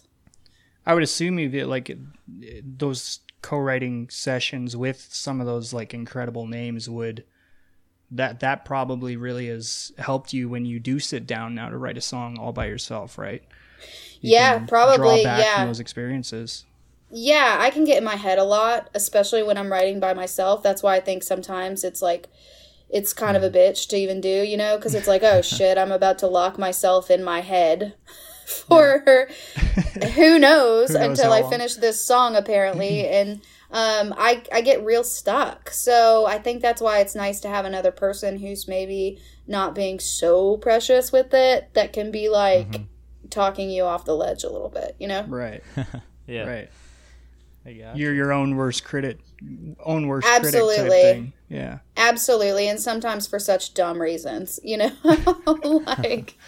Speaker 3: I would assume you that like those co-writing sessions with some of those like incredible names would, that that probably really has helped you when you do sit down now to write a song all by yourself, right? You
Speaker 4: yeah, probably.
Speaker 3: Draw back
Speaker 4: yeah.
Speaker 3: from those experiences.
Speaker 4: Yeah, I can get in my head a lot, especially when I'm writing by myself. That's why I think sometimes it's like, it's kind of a bitch to even do, you know, because it's like, oh shit, I'm about to lock myself in my head for yeah. who knows, who knows until I long. finish this song, apparently. And um, I, I get real stuck. So I think that's why it's nice to have another person who's maybe not being so precious with it, that can be like mm-hmm. talking you off the ledge a little bit, you know?
Speaker 3: Right.
Speaker 1: yeah.
Speaker 3: Right. You're your own worst critic, own worst
Speaker 4: Absolutely.
Speaker 3: critic type thing. Yeah.
Speaker 4: Absolutely. And sometimes for such dumb reasons, you know, like,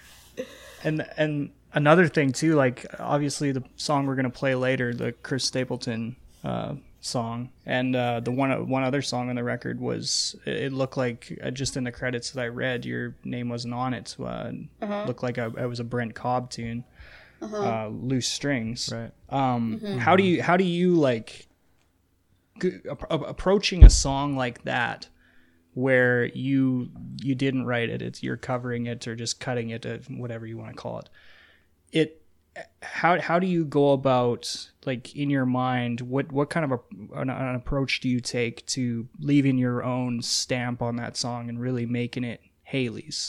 Speaker 3: and, and another thing too, like obviously the song we're going to play later, the Chris Stapleton, uh, song, and, uh, the one, one other song on the record was, it looked like uh, just in the credits that I read, your name wasn't on it. Uh, uh-huh. Looked like a, it was a Brent Cobb tune. Uh-huh. Uh, Loose Strings.
Speaker 1: Right.
Speaker 3: Um,
Speaker 4: mm-hmm.
Speaker 3: How do you how do you like g- ap- approaching a song like that, where you you didn't write it, it's you're covering it or just cutting it, uh, whatever you want to call it. It how how do you go about, like, in your mind, what what kind of a, an, an approach do you take to leaving your own stamp on that song and really making it Haley's?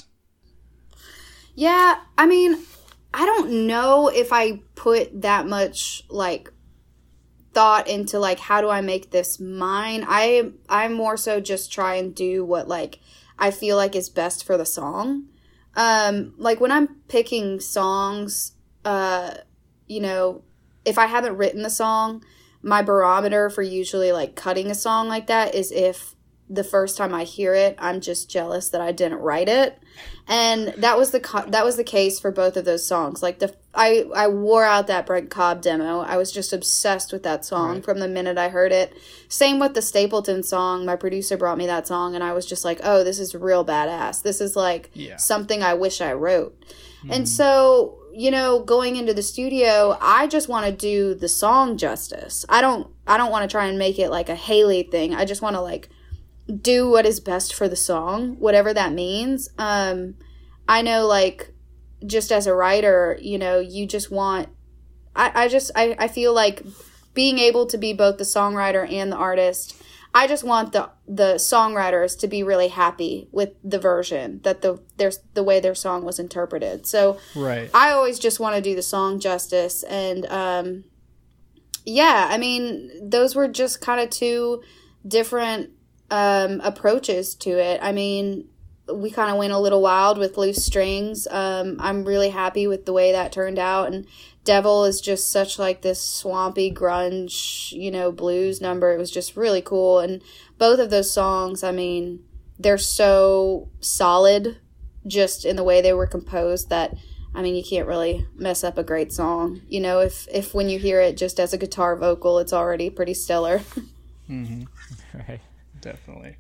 Speaker 4: Yeah, I mean, I don't know if I put that much like thought into like how do I make this mine. I I more so just try and do what like I feel like is best for the song. Um, like when I'm picking songs, uh, you know, if I haven't written the song, my barometer for usually like cutting a song like that is if the first time I hear it, I'm just jealous that I didn't write it. And that was the co- that was the case for both of those songs. Like the I I wore out that Brent Cobb demo. I was just obsessed with that song right. from the minute I heard it. Same with the Stapleton song. My producer brought me that song, and I was just like, "Oh, this is real badass. This is like yeah. something I wish I wrote." Mm-hmm. And so, you know, going into the studio, I just want to do the song justice. I don't I don't want to try and make it like a Haley thing. I just want to like do what is best for the song, whatever that means. Um, I know, like, just as a writer, you know, you just want, I, I just, I, I feel like being able to be both the songwriter and the artist, I just want the, the songwriters to be really happy with the version that the, there's the way their song was interpreted. So
Speaker 3: right.
Speaker 4: I always just want to do the song justice. And, um, yeah, I mean, those were just kind of two different um approaches to it. I mean, we kind of went a little wild with Loose Strings. um I'm really happy with the way that turned out, and Devil is just such like this swampy grunge, you know, blues number. It was just really cool. And both of those songs, I mean, they're so solid just in the way they were composed that, I mean, you can't really mess up a great song, you know, if if when you hear it just as a guitar vocal, it's already pretty stellar.
Speaker 3: Mm-hmm. Right. Definitely.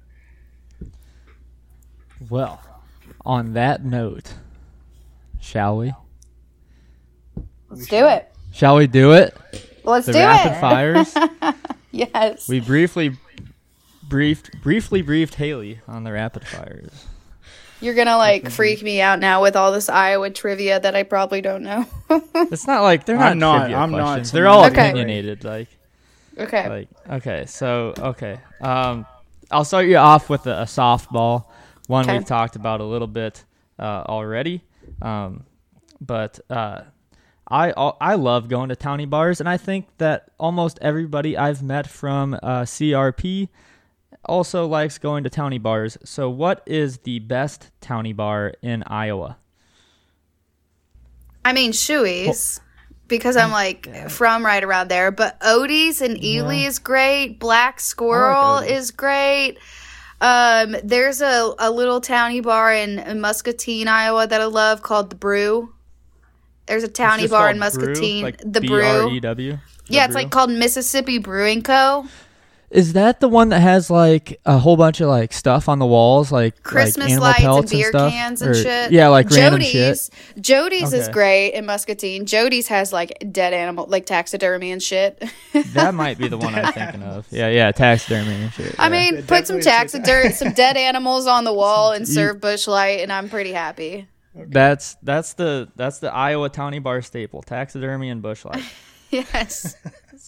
Speaker 1: Well, on that note, shall we?
Speaker 4: Let's we do it.
Speaker 1: Shall we do it?
Speaker 4: Let's
Speaker 1: the
Speaker 4: do
Speaker 1: rapid
Speaker 4: it.
Speaker 1: fires.
Speaker 4: Yes.
Speaker 1: We briefly briefed briefly briefed Haley on the rapid fires.
Speaker 4: You're gonna like freak me out now with all this Iowa trivia that I probably don't know.
Speaker 1: It's not like they're
Speaker 3: I'm
Speaker 1: not,
Speaker 3: not
Speaker 1: trivia
Speaker 3: I'm
Speaker 1: questions.
Speaker 3: not.
Speaker 1: They're all
Speaker 4: okay.
Speaker 1: opinionated. Like
Speaker 4: okay.
Speaker 1: Like okay. So okay. Um. I'll start you off with a, a softball, one
Speaker 4: okay.
Speaker 1: we've talked about a little bit uh, already. Um, but uh, I I love going to towny bars, and I think that almost everybody I've met from uh, C R P also likes going to towny bars. So what is the best towny bar in Iowa?
Speaker 4: I mean, Shoey's. Because I'm like yeah. from right around there, but Odie's and Ely yeah. is great. Black Squirrel like is great. Um, there's a, a little towny bar in, in Muscatine, Iowa that I love called The Brew. There's a towny bar in Muscatine,
Speaker 1: Brew? Like
Speaker 4: The
Speaker 1: B
Speaker 4: Brew.
Speaker 1: R E W?
Speaker 4: Yeah,
Speaker 1: the
Speaker 4: it's
Speaker 1: Brew?
Speaker 4: like called Mississippi Brewing Co.
Speaker 1: Is that the one that has like a whole bunch of like stuff on the walls, like
Speaker 4: Christmas
Speaker 1: like
Speaker 4: lights
Speaker 1: pelts
Speaker 4: and beer
Speaker 1: and
Speaker 4: cans and
Speaker 1: or,
Speaker 4: shit?
Speaker 1: Yeah, like
Speaker 4: Jody's,
Speaker 1: random shit.
Speaker 4: Jody's
Speaker 1: okay.
Speaker 4: is great in Muscatine. Jody's has like dead animal, like taxidermy and shit.
Speaker 1: That might be the one I'm thinking of. Yeah, yeah, taxidermy and shit.
Speaker 4: I
Speaker 1: yeah.
Speaker 4: mean,
Speaker 3: It
Speaker 4: put some taxidermy, some dead animals on the wall, and serve Busch Light, and I'm pretty happy.
Speaker 1: Okay. That's that's the that's the Iowa towny bar staple: taxidermy and Busch Light.
Speaker 4: Yes.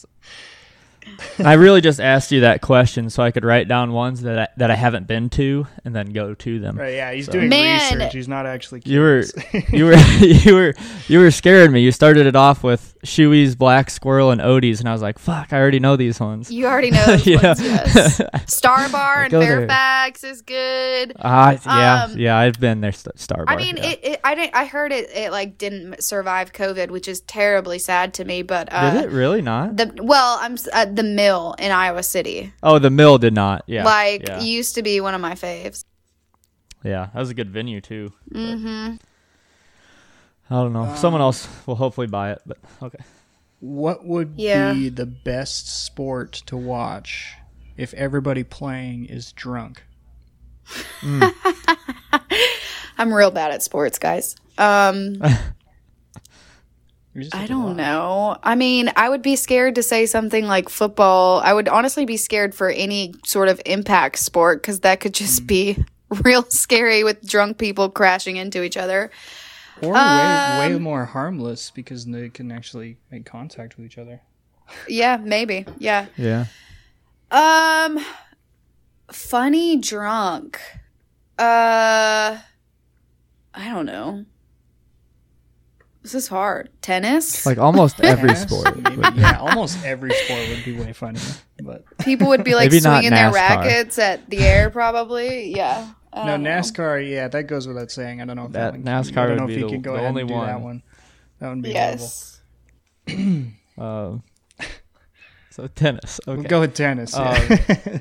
Speaker 1: I really just asked you that question so I could write down ones that I, that I haven't been to and then go to them.
Speaker 3: Right, yeah, he's
Speaker 1: so.
Speaker 3: doing
Speaker 4: Man.
Speaker 3: research. He's not actually
Speaker 1: You were
Speaker 3: curious.
Speaker 1: you were you were you were scaring me. You started it off with Shoey's, Black Squirrel, and Odie's, and I was like, "Fuck, I already know these ones."
Speaker 4: You already know those
Speaker 1: yeah.
Speaker 4: ones, yes. Star Bar in
Speaker 1: Go
Speaker 4: Fairfax there. Is good.
Speaker 1: Uh, yeah,
Speaker 4: Um,
Speaker 1: yeah, I've been there. St- Star Bar.
Speaker 4: I mean,
Speaker 1: yeah.
Speaker 4: it, it. I didn't. I heard it. It like didn't survive COVID, which is terribly sad to me. But uh,
Speaker 1: did it really not?
Speaker 4: The well, I'm s- uh, the Mill in Iowa City.
Speaker 1: Oh, the Mill did not. Yeah,
Speaker 4: like
Speaker 1: yeah.
Speaker 4: used to be one of my faves.
Speaker 1: Yeah, that was a good venue too.
Speaker 4: Mm-hmm.
Speaker 1: I don't know.
Speaker 3: Um,
Speaker 1: Someone else will hopefully buy it, but okay.
Speaker 3: What would
Speaker 4: Yeah.
Speaker 3: be the best sport to watch if everybody playing is drunk?
Speaker 1: Mm.
Speaker 4: I'm real bad at sports, guys. Um,
Speaker 3: You just
Speaker 4: I
Speaker 3: have to
Speaker 4: don't
Speaker 3: watch.
Speaker 4: know. I mean, I would be scared to say something like football. I would honestly be scared for any sort of impact sport because that could just be real scary with drunk people crashing into each other.
Speaker 3: Or way, way
Speaker 4: Um,
Speaker 3: more harmless because they can actually make contact with each other.
Speaker 4: Yeah, maybe. Yeah.
Speaker 1: Yeah.
Speaker 4: Um, funny drunk. Uh, I don't know. This is hard. Tennis?
Speaker 1: Like almost every
Speaker 3: Tennis,
Speaker 1: sport.
Speaker 3: maybe.
Speaker 1: would be-
Speaker 3: Yeah, almost every sport would be way funnier. But
Speaker 4: People would be like
Speaker 1: Maybe not
Speaker 4: swinging their
Speaker 1: NASCAR.
Speaker 4: rackets at the air, probably. Yeah. I
Speaker 3: no,
Speaker 4: don't know.
Speaker 3: NASCAR, yeah, that goes without saying. I don't know if
Speaker 1: That
Speaker 3: that, one
Speaker 1: NASCAR
Speaker 3: I don't
Speaker 1: would
Speaker 3: know
Speaker 1: be
Speaker 3: if you
Speaker 1: the-
Speaker 3: can go
Speaker 1: the
Speaker 3: ahead
Speaker 1: only
Speaker 3: and do
Speaker 1: one.
Speaker 3: that one. That would be
Speaker 4: Yes.
Speaker 1: Um, so tennis.
Speaker 3: horrible.
Speaker 1: Okay.
Speaker 3: We'll go with tennis.
Speaker 1: Um,
Speaker 3: yeah.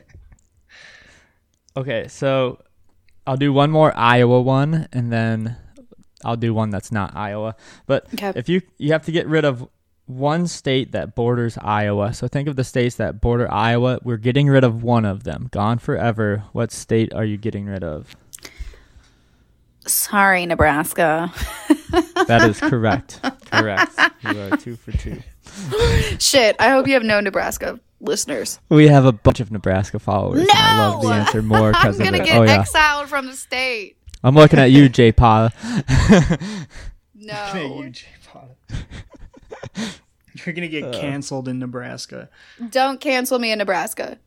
Speaker 1: Okay, so I'll do one more Iowa one, and then I'll do one that's not Iowa. But
Speaker 4: Okay.
Speaker 1: if you you have to get rid of one state that borders Iowa, so think of the states that border Iowa. We're getting rid of one of them, gone forever. What state are you getting rid of?
Speaker 4: Sorry, Nebraska.
Speaker 1: That is correct. Correct. You are two for two.
Speaker 4: Shit, I hope you have no Nebraska listeners.
Speaker 1: We have a bunch of Nebraska followers. And I love the
Speaker 4: No!
Speaker 1: answer more
Speaker 4: I'm
Speaker 1: because of
Speaker 4: gonna
Speaker 1: it.
Speaker 4: get
Speaker 1: Oh yeah,
Speaker 4: exiled from the state.
Speaker 1: I'm looking at you, Jay Pa.
Speaker 4: No.
Speaker 3: Hey, you, Jay Potter. You're going to
Speaker 1: Uh.
Speaker 3: get canceled in Nebraska.
Speaker 4: Don't cancel me in Nebraska.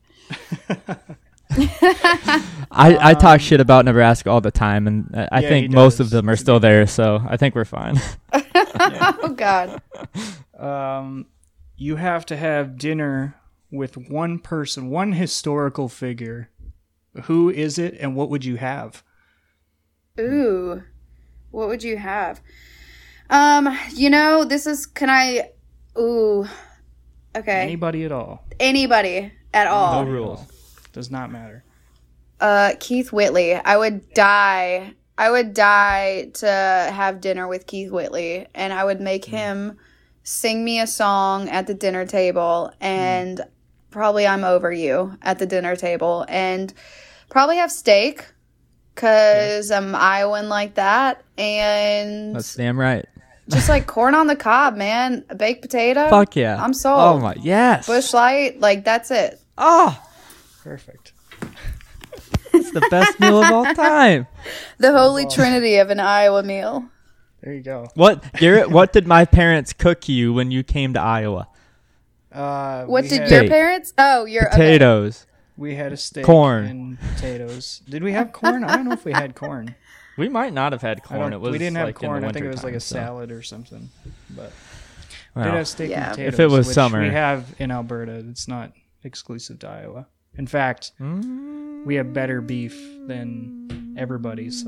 Speaker 1: I, I talk shit about Nebraska all the time, and I I
Speaker 3: Yeah,
Speaker 1: think
Speaker 3: he
Speaker 1: most
Speaker 3: does.
Speaker 1: of them are still there, so I think we're fine.
Speaker 4: Oh, God.
Speaker 3: Um, you have to have dinner with one person, one historical figure. Who is it, and what would you have?
Speaker 4: Ooh. What would you have? Um, you know, this is, can I, ooh. Okay.
Speaker 3: Anybody at all.
Speaker 4: Anybody at all.
Speaker 1: No rules.
Speaker 3: Does not matter.
Speaker 4: Uh, Keith Whitley. I would die. I would die to have dinner with Keith Whitley, and I would make him sing me a song at the dinner table, and probably I'm Over You at the dinner table, and probably have steak because I'm Iowan like that, and
Speaker 1: That's damn right.
Speaker 4: just like corn on the cob, man, a baked potato.
Speaker 1: Fuck yeah.
Speaker 4: I'm sold.
Speaker 1: Oh my, yes.
Speaker 4: Bush Light, like that's it.
Speaker 1: Oh,
Speaker 3: Perfect.
Speaker 1: it's the best meal of all time.
Speaker 4: The holy trinity of an Iowa meal.
Speaker 3: There you go.
Speaker 1: What, Garrett, what did my parents cook you when you came to Iowa?
Speaker 3: Uh,
Speaker 4: What
Speaker 3: we
Speaker 4: did
Speaker 3: had,
Speaker 4: your
Speaker 1: Steak.
Speaker 4: parents? Oh, your okay.
Speaker 1: Potatoes.
Speaker 3: We had a steak
Speaker 1: Corn.
Speaker 3: and potatoes. Did we have corn? I don't know if we had corn.
Speaker 1: We might not have had
Speaker 3: I
Speaker 1: corn.
Speaker 3: don't-
Speaker 1: It was
Speaker 3: we didn't have
Speaker 1: like in the
Speaker 3: corn. I think it was like
Speaker 1: wintertime,
Speaker 3: a
Speaker 1: so-
Speaker 3: salad or something. But we
Speaker 1: Wow.
Speaker 3: did have steak
Speaker 4: Yeah.
Speaker 3: and potatoes.
Speaker 1: If it was
Speaker 3: which
Speaker 1: summer.
Speaker 3: we have in Alberta. It's not exclusive to Iowa. In fact,
Speaker 1: Mm,
Speaker 3: we have better beef than everybody. So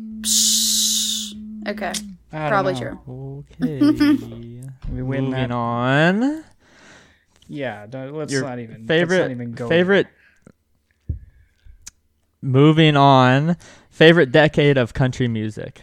Speaker 4: Okay.
Speaker 3: I don't
Speaker 4: Probably
Speaker 3: know.
Speaker 4: true.
Speaker 1: Okay.
Speaker 3: We win
Speaker 1: Moving
Speaker 3: that.
Speaker 1: on.
Speaker 3: Yeah, don't- let's
Speaker 1: Your
Speaker 3: not even
Speaker 1: favorite
Speaker 3: let's not even go
Speaker 1: favorite moving on favorite decade of country music.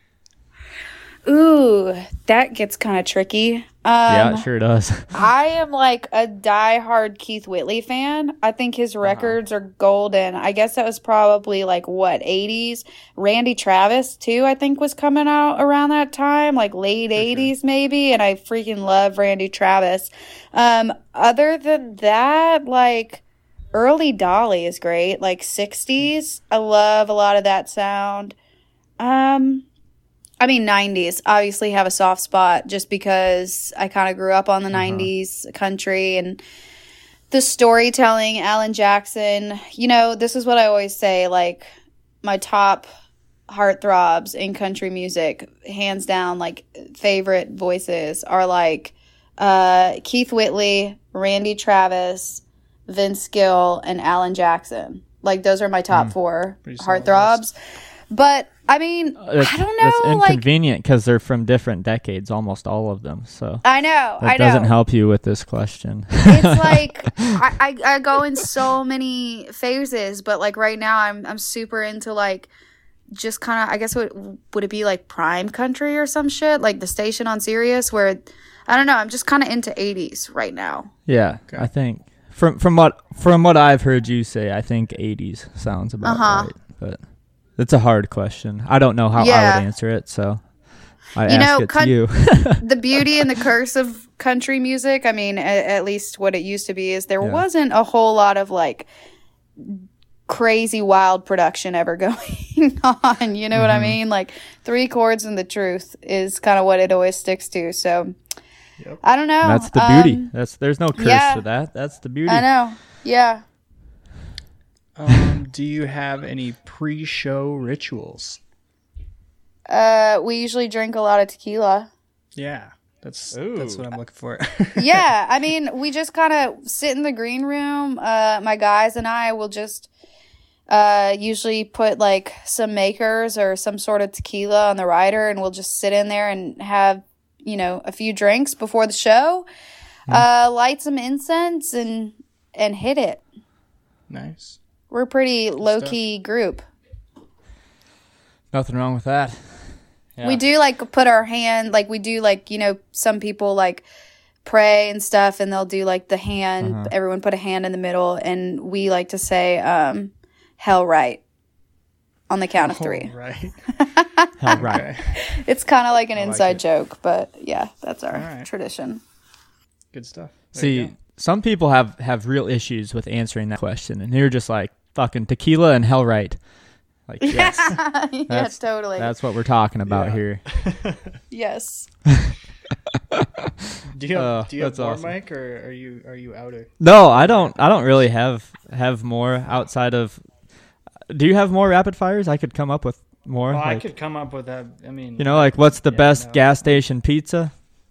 Speaker 4: Ooh, that gets kind of tricky. Um,
Speaker 1: Yeah, it sure does.
Speaker 4: I am like a diehard Keith Whitley fan. I think his records are golden. I guess that was probably like what, eighties? Randy Travis too, I think was coming out around that time, like late eighties maybe, and I freaking love Randy Travis. Um, other than that, like early Dolly is great, like sixties. I love a lot of that sound. Um I mean, nineties obviously have a soft spot just because I kind of grew up on the nineties country and the storytelling, Alan Jackson. You know, this is what I always say, like, my top heartthrobs in country music, hands down, like, favorite voices are, like, uh, Keith Whitley, Randy Travis, Vince Gill, and Alan Jackson. Like, those are my top four
Speaker 3: Pretty solid
Speaker 4: heartthrobs. But I mean,
Speaker 1: It's,
Speaker 4: I don't
Speaker 1: It's
Speaker 4: know. Like,
Speaker 1: inconvenient because they're from different decades, almost all of them. So
Speaker 4: I know,
Speaker 1: that
Speaker 4: I
Speaker 1: doesn't
Speaker 4: know.
Speaker 1: help you with this question.
Speaker 4: It's like I, I, I go in so many phases, but like right now, I'm I'm super into like just kind of. I guess what would it be like prime country or some shit like the station on Sirius where I don't know. I'm just kind of into eighties right now.
Speaker 1: Yeah,
Speaker 3: Okay.
Speaker 1: I think from from what from what I've heard you say, I think eighties sounds about
Speaker 4: Uh-huh.
Speaker 1: right. But it's a hard question. I don't know how I
Speaker 4: Yeah.
Speaker 1: would answer it. So I
Speaker 4: You
Speaker 1: ask
Speaker 4: know,
Speaker 1: it
Speaker 4: con-
Speaker 1: to you.
Speaker 4: The beauty and the curse of country music, I mean, at, at least what it used to be, is there
Speaker 1: Yeah.
Speaker 4: wasn't a whole lot of like crazy wild production ever going on. You know what I mean? Like three chords and the truth is kind of what it always sticks to. So
Speaker 3: Yep.
Speaker 4: I don't know.
Speaker 1: That's the beauty.
Speaker 4: Um,
Speaker 1: That's there's no curse
Speaker 4: yeah.
Speaker 1: to that. That's the beauty.
Speaker 4: I know. Yeah.
Speaker 3: Um, do you have any pre-show rituals?
Speaker 4: Uh, we usually drink a lot of tequila.
Speaker 3: Yeah, that's
Speaker 1: Ooh.
Speaker 3: that's what I'm looking for.
Speaker 4: Yeah, I mean, we just kind of sit in the green room. Uh, my guys and I will just uh, usually put like some makers or some sort of tequila on the rider, and we'll just sit in there and have, you know, a few drinks before the show, uh, light some incense, and and hit it.
Speaker 3: Nice.
Speaker 4: We're a pretty low key group.
Speaker 1: Nothing wrong with that. Yeah.
Speaker 4: We do like put our hand, like we do like, you know, some people like pray and stuff, and they'll do like the hand,
Speaker 1: Uh-huh.
Speaker 4: everyone put a hand in the middle, and we like to say, um, hell right on the count of three.
Speaker 3: All right.
Speaker 1: Hell right.
Speaker 3: Okay.
Speaker 4: It's kind of like an
Speaker 3: like
Speaker 4: inside
Speaker 3: it.
Speaker 4: joke, but yeah, that's our
Speaker 3: All right.
Speaker 4: tradition.
Speaker 3: Good stuff. There you
Speaker 1: See,
Speaker 3: go.
Speaker 1: some people have have real issues with answering that question, and you're just like fucking tequila and hell right. Like yes,
Speaker 4: Yeah,
Speaker 1: That's-
Speaker 4: totally.
Speaker 1: that's what we're talking about
Speaker 3: Yeah.
Speaker 1: here.
Speaker 4: Yes.
Speaker 3: Do you have,
Speaker 1: Uh,
Speaker 3: do you have
Speaker 1: that's
Speaker 3: more,
Speaker 1: awesome.
Speaker 3: Mike, or are you are you out of?
Speaker 1: No, I don't. I don't really have have more outside of. Do you have more rapid fires? I could come up with more.
Speaker 3: Well, I
Speaker 1: like,
Speaker 3: could come up with that. I mean,
Speaker 1: you know, like what's the
Speaker 3: Yeah,
Speaker 1: best
Speaker 3: no.
Speaker 1: gas station pizza?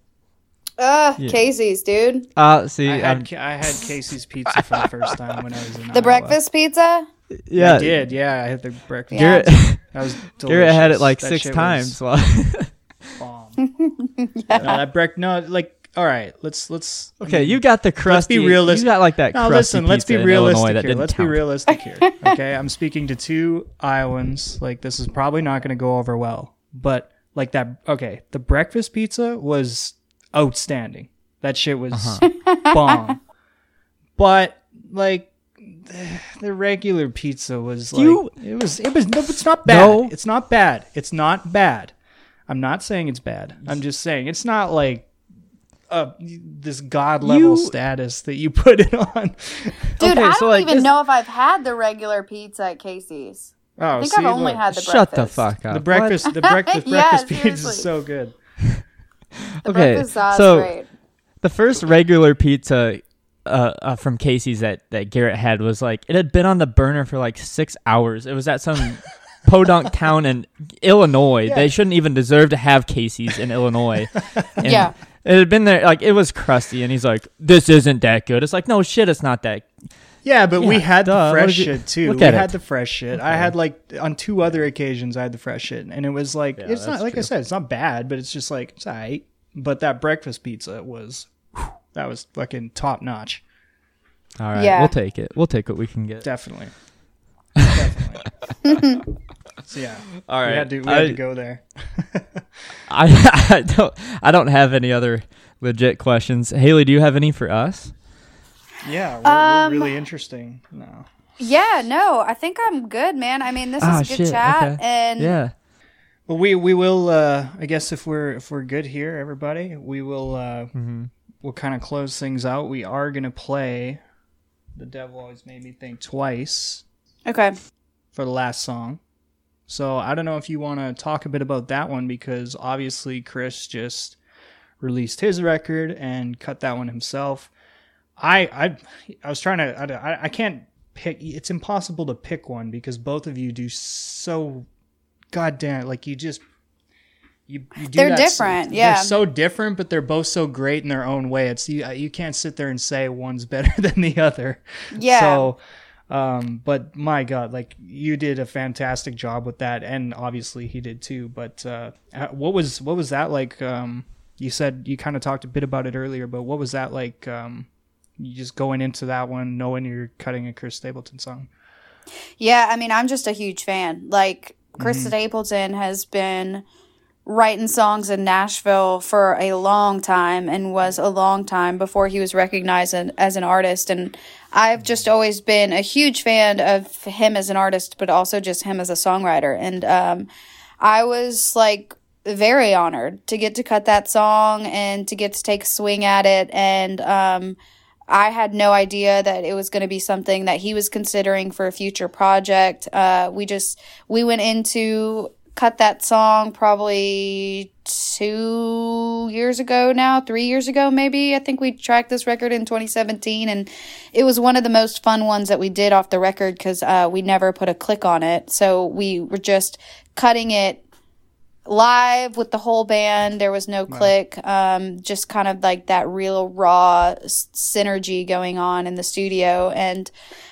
Speaker 4: Uh,
Speaker 1: Yeah.
Speaker 4: Casey's, dude.
Speaker 1: Uh see,
Speaker 3: I
Speaker 1: I'm-
Speaker 3: had Ca- I had Casey's pizza for the first time when I was in
Speaker 4: The
Speaker 3: Iowa.
Speaker 4: breakfast pizza?
Speaker 1: yeah,
Speaker 3: I did. Yeah, I had the breakfast.
Speaker 4: Yeah.
Speaker 1: Garrett,
Speaker 3: That was delicious.
Speaker 1: Garrett had it like
Speaker 3: That
Speaker 1: six
Speaker 3: shit
Speaker 1: times.
Speaker 3: was
Speaker 1: Well,
Speaker 3: bomb.
Speaker 4: Yeah.
Speaker 3: No, that break. No, like all right. Let's let's. I
Speaker 1: okay,
Speaker 3: mean,
Speaker 1: you got the crusty.
Speaker 3: be realistic.
Speaker 1: You got like that
Speaker 3: No,
Speaker 1: crusty
Speaker 3: listen. Let's
Speaker 1: pizza
Speaker 3: be
Speaker 1: in
Speaker 3: realistic
Speaker 1: Illinois that
Speaker 3: here.
Speaker 1: didn't
Speaker 3: Let's
Speaker 1: count.
Speaker 3: be realistic here. Okay, I'm speaking to two Iowans. Like this is probably not going to go over well, but like that. Okay, the breakfast pizza was outstanding. That shit was
Speaker 1: Uh-huh.
Speaker 3: bomb. But like the, the regular pizza was like
Speaker 1: You-
Speaker 3: it was it was no, it's not bad.
Speaker 1: No.
Speaker 3: It's not bad. It's not bad. I'm not saying it's bad. I'm just saying it's not like uh, this god level
Speaker 1: You-
Speaker 3: status that you put it on.
Speaker 4: Dude,
Speaker 1: Okay,
Speaker 4: I
Speaker 1: so,
Speaker 4: don't
Speaker 1: like,
Speaker 4: even
Speaker 1: this-
Speaker 4: know if I've had the regular pizza at Casey's.
Speaker 3: Oh,
Speaker 4: I think
Speaker 3: see,
Speaker 4: I've only
Speaker 3: look,
Speaker 4: had the
Speaker 1: Shut the
Speaker 4: breakfast.
Speaker 1: fuck up.
Speaker 3: the breakfast. The breakfast.
Speaker 4: Yeah,
Speaker 3: breakfast pizza
Speaker 4: seriously.
Speaker 3: is so good.
Speaker 4: The
Speaker 1: Okay,
Speaker 4: breakfast sauce,
Speaker 1: so-
Speaker 4: great.
Speaker 1: The first regular pizza uh, uh, from Casey's that, that Garrett had was like, it had been on the burner for like six hours. It was at some podunk town in Illinois.
Speaker 3: Yeah.
Speaker 1: They shouldn't even deserve to have Casey's in Illinois. And
Speaker 4: Yeah.
Speaker 1: It had been there, like, it was crusty, and he's like, this isn't that good. It's like, no shit, it's not that.
Speaker 3: Yeah, but we
Speaker 1: Yeah,
Speaker 3: had
Speaker 1: duh,
Speaker 3: the
Speaker 1: what
Speaker 3: fresh
Speaker 1: did you-
Speaker 3: shit too.
Speaker 1: look
Speaker 3: We
Speaker 1: at
Speaker 3: had
Speaker 1: it.
Speaker 3: the fresh shit. I
Speaker 1: Okay.
Speaker 3: had like on two other occasions I had the fresh shit, and it was like
Speaker 1: Yeah,
Speaker 3: it's not
Speaker 1: that's
Speaker 3: like I
Speaker 1: true.
Speaker 3: said, it's not bad, but it's just like it's alright. But that breakfast pizza was whew, that was fucking top notch.
Speaker 1: All right,
Speaker 4: Yeah.
Speaker 1: we'll take it. We'll take what we can get.
Speaker 3: Definitely, definitely. So yeah,
Speaker 1: All
Speaker 3: we
Speaker 1: right.
Speaker 3: had to we
Speaker 1: I,
Speaker 3: had to go there.
Speaker 1: I, I don't I don't have any other legit questions. Haley, do you have any for us?
Speaker 3: Yeah, we're,
Speaker 4: Um,
Speaker 3: we're really interesting now.
Speaker 4: Yeah, no, I think I'm good, man. I mean, this
Speaker 1: Ah,
Speaker 4: is good
Speaker 1: shit,
Speaker 4: chat,
Speaker 1: okay.
Speaker 4: and
Speaker 1: Yeah.
Speaker 3: Well, we we will. Uh, I guess if we're if we're good here, everybody, we will. Uh,
Speaker 1: Mm-hmm.
Speaker 3: we'll kind of close things out. We are gonna play "The Devil Always Made Me Think" twice
Speaker 4: okay.
Speaker 3: for the last song. So I don't know if you want to talk a bit about that one, because obviously Chris just released his record and cut that one himself. I I I was trying to. I, I can't pick. It's impossible to pick one because both of you do so goddamn like you just. You, you do
Speaker 4: They're
Speaker 3: that
Speaker 4: different,
Speaker 3: so,
Speaker 4: yeah.
Speaker 3: They're so different, but they're both so great in their own way. It's you, you can't sit there and say one's better than the other.
Speaker 4: Yeah.
Speaker 3: So, um, but my God, like you did a fantastic job with that, and obviously he did too. But uh, what was what was that like? Um, you said you kind of talked a bit about it earlier, but what was that like? Um, you just going into that one knowing you're cutting a Chris Stapleton song.
Speaker 4: Yeah, I mean, I'm just a huge fan. Like, Chris
Speaker 3: Mm-hmm.
Speaker 4: Stapleton has been writing songs in Nashville for a long time and was a long time before he was recognized an, as an artist. And I've just always been a huge fan of him as an artist, but also just him as a songwriter. And um, I was like very honored to get to cut that song and to get to take a swing at it. And um, I had no idea that it was going to be something that he was considering for a future project. Uh, we just, we went into cut that song probably two years ago now, three years ago maybe. I think we tracked this record in twenty seventeen, and it was one of the most fun ones that we did off the record because uh, we never put a click on it. So we were just cutting it live with the whole band. There was no click, um, just kind of like that real raw s- synergy going on in the studio. And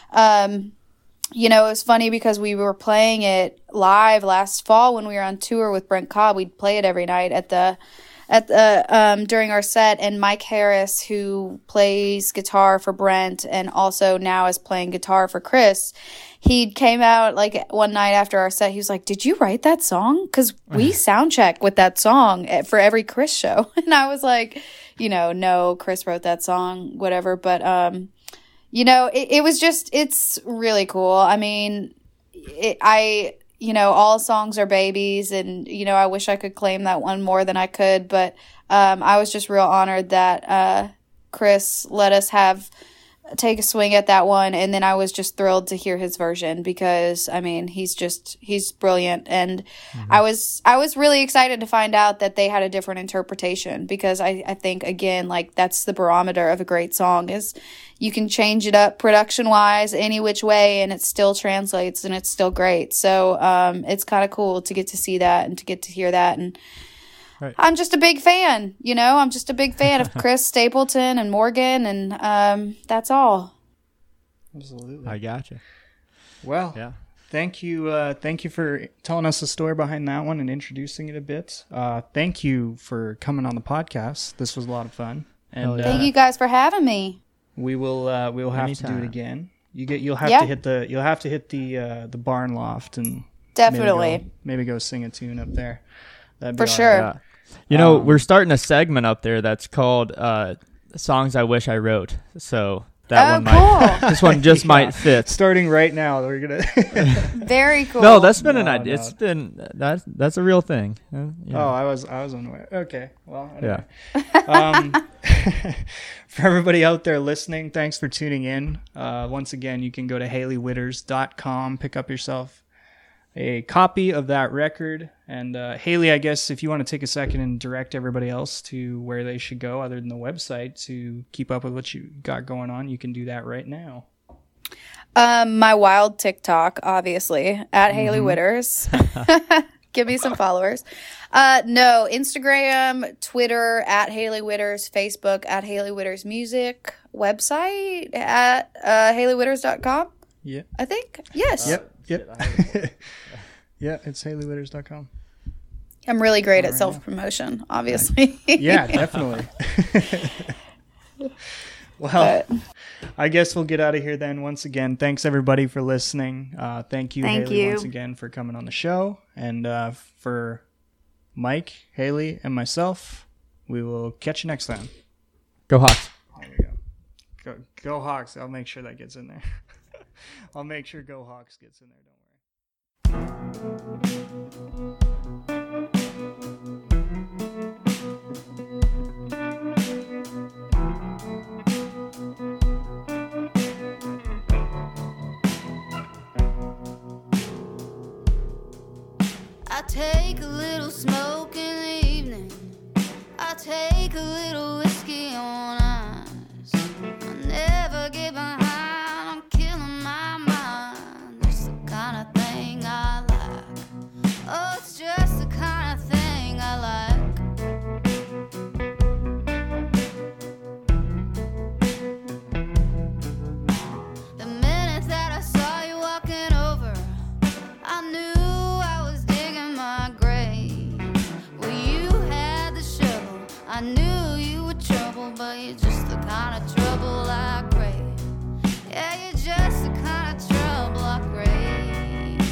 Speaker 4: um you know, it was funny because we were playing it live last fall when we were on tour with Brent Cobb. We'd play it every night at the, at the, um, during our set. And Mike Harris, who plays guitar for Brent and also now is playing guitar for Chris, he came out like one night after our set. He was like, "Did you write that song? Cause we sound check with that song for every Chris show." And I was like, you know, no, Chris wrote that song, whatever. But, um, you know, it, it was just, it's really cool. I mean, it, I, you know, all songs are babies, and, you know, I wish I could claim that one more than I could, but um, I was just real honored that uh, Chris let us have, take a swing at that one, and then I was just thrilled to hear his version because, I mean, he's just, he's brilliant, and mm-hmm. I was, I was really excited to find out that they had a different interpretation because I, I think, again, like, that's the barometer of a great song is you can change it up production-wise any which way, and it still translates, and it's still great. So um, it's kind of cool to get to see that and to get to hear that. And right. I'm just a big fan, you know? I'm just a big fan of Chris Stapleton and Morgan, and um, that's all.
Speaker 3: Absolutely.
Speaker 1: I gotcha.
Speaker 3: Well, yeah. Thank you. Uh, thank you for telling us the story behind that one and introducing it a bit. Uh, thank you for coming on the podcast. This was a lot of fun. And
Speaker 1: yeah.
Speaker 4: Thank uh, you guys for having me.
Speaker 3: We will. Uh, we will have
Speaker 1: Anytime.
Speaker 3: to do it again. You get. You'll have
Speaker 4: yeah.
Speaker 3: to hit the. You'll have to hit the uh, the barn loft and
Speaker 4: definitely
Speaker 3: maybe go, maybe go sing a tune up there. That'd
Speaker 4: for
Speaker 3: be
Speaker 4: sure.
Speaker 1: Yeah. You know,
Speaker 3: um,
Speaker 1: we're starting a segment up there that's called uh, "Songs I Wish I Wrote." So that
Speaker 4: oh,
Speaker 1: one might.
Speaker 4: Cool.
Speaker 1: This one just
Speaker 3: yeah.
Speaker 1: might fit.
Speaker 3: Starting right now, we're gonna.
Speaker 4: Very cool.
Speaker 1: No, that's been
Speaker 3: no,
Speaker 1: an idea.
Speaker 3: No.
Speaker 1: It's been that's that's a real thing. Uh, you know.
Speaker 3: Oh, I was I was unaware. Okay, well, anyway. yeah. um, for everybody out there listening, thanks for tuning in. Uh, once again, you can go to haley witters dot com, pick up yourself a copy of that record. And uh, Haley, I guess if you want to take a second and direct everybody else to where they should go other than the website to keep up with what you got going on, you can do that right now.
Speaker 4: Um, my wild TikTok, obviously, at mm-hmm. Haley Witters. Give me some followers. Uh, no, Instagram, Twitter, at Haley Witters, Facebook, at Haley Witters Music, website, at uh, haley witters dot com.
Speaker 3: Yeah.
Speaker 4: I think. Yes.
Speaker 3: Uh, yep. Yep. Yeah, it's haley witters dot com.
Speaker 4: I'm really great
Speaker 3: All
Speaker 4: at
Speaker 3: right
Speaker 4: self-promotion, obviously.
Speaker 3: Yeah, definitely. Well, but, I guess we'll get out of here then. Once again, thanks everybody for listening. Uh, thank you,
Speaker 4: thank
Speaker 3: Haley,
Speaker 4: you.
Speaker 3: once again for coming on the show. And uh, for Mike, Haley, and myself, we will catch you next time.
Speaker 1: Go Hawks.
Speaker 3: There we go. Go, go Hawks. I'll make sure that gets in there. I'll make sure Go Hawks gets in there. Don't worry.
Speaker 2: I take a little smoke in the evening. I take a little whiskey on ice. I never get behind. I'm killing my mind. It's the kind of thing I like. Oh, it's just the kind of thing I like. The minute that I saw you walking over, I knew I knew you were trouble, but you're just the kind of trouble I crave. Yeah, you're just the kind of trouble I crave.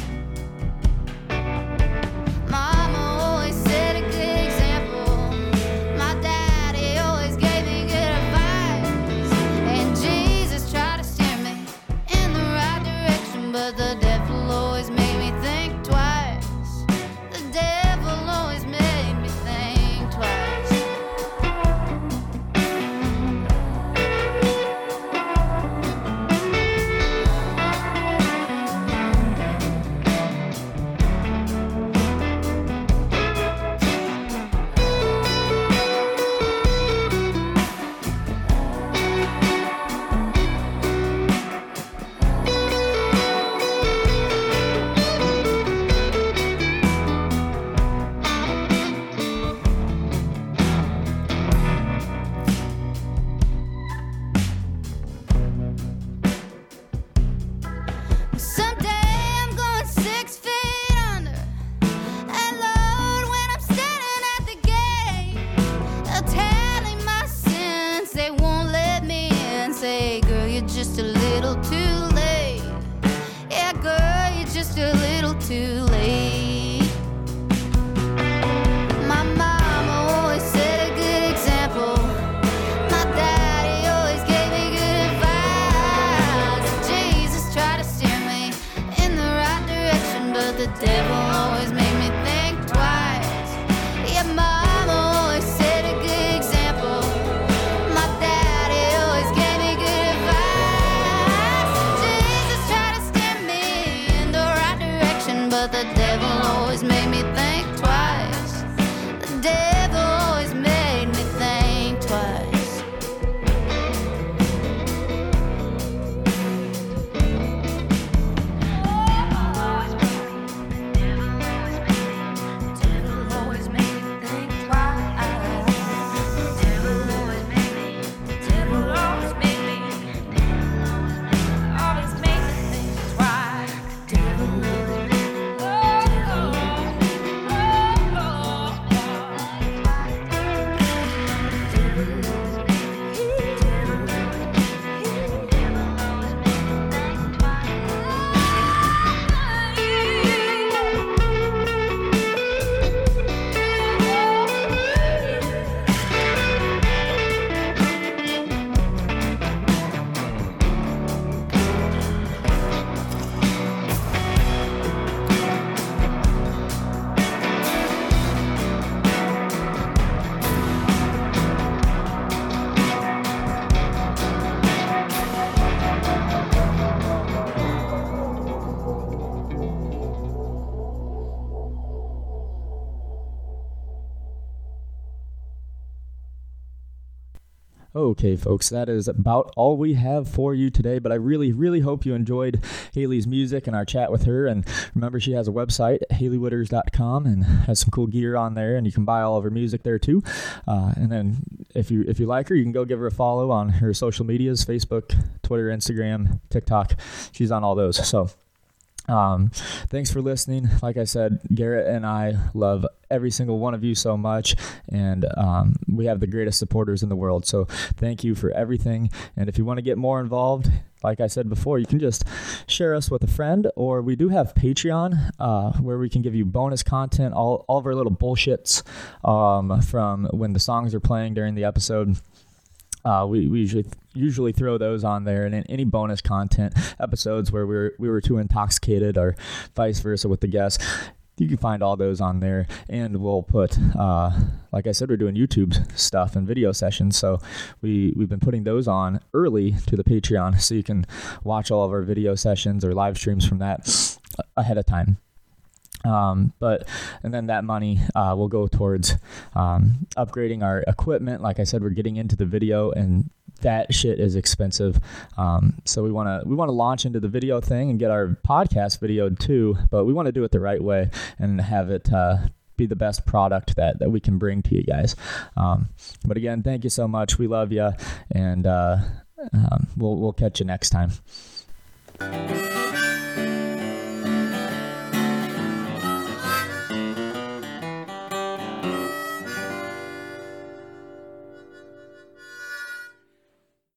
Speaker 2: Mama always set a good example. My daddy always gave me good advice. And Jesus tried to steer me in the right direction, but the devil always made me think twice. The devil always made me
Speaker 1: Okay, folks, that is about all we have for you today, but I really, really hope you enjoyed Haley's music and our chat with her. And remember, she has a website, haley witters dot com, and has some cool gear on there, and you can buy all of her music there too. Uh, and then if you if you like her, you can go give her a follow on her social medias, Facebook, Twitter, Instagram, TikTok. She's on all those. So Um, thanks for listening. Like I said, Garrett and I love every single one of you so much, and um, we have the greatest supporters in the world. So thank you for everything. And if you want to get more involved, like I said before, you can just share us with a friend, or we do have Patreon, uh, where we can give you bonus content, all, all of our little bullshits um, from when the songs are playing during the episode. Uh, we, we usually usually throw those on there, and any bonus content episodes where we were, we were too intoxicated or vice versa with the guests, you can find all those on there. And we'll put, uh, like I said, we're doing YouTube stuff and video sessions, so we, we've been putting those on early to the Patreon, so you can watch all of our video sessions or live streams from that ahead of time. Um, but, and then that money, uh, will go towards, um, upgrading our equipment. Like I said, we're getting into the video, and that shit is expensive. Um, so we want to, we want to launch into the video thing and get our podcast videoed too, but we want to do it the right way and have it, uh, be the best product that, that we can bring to you guys. Um, but again, thank you so much. We love you, and, uh, um, we'll, we'll catch you next time.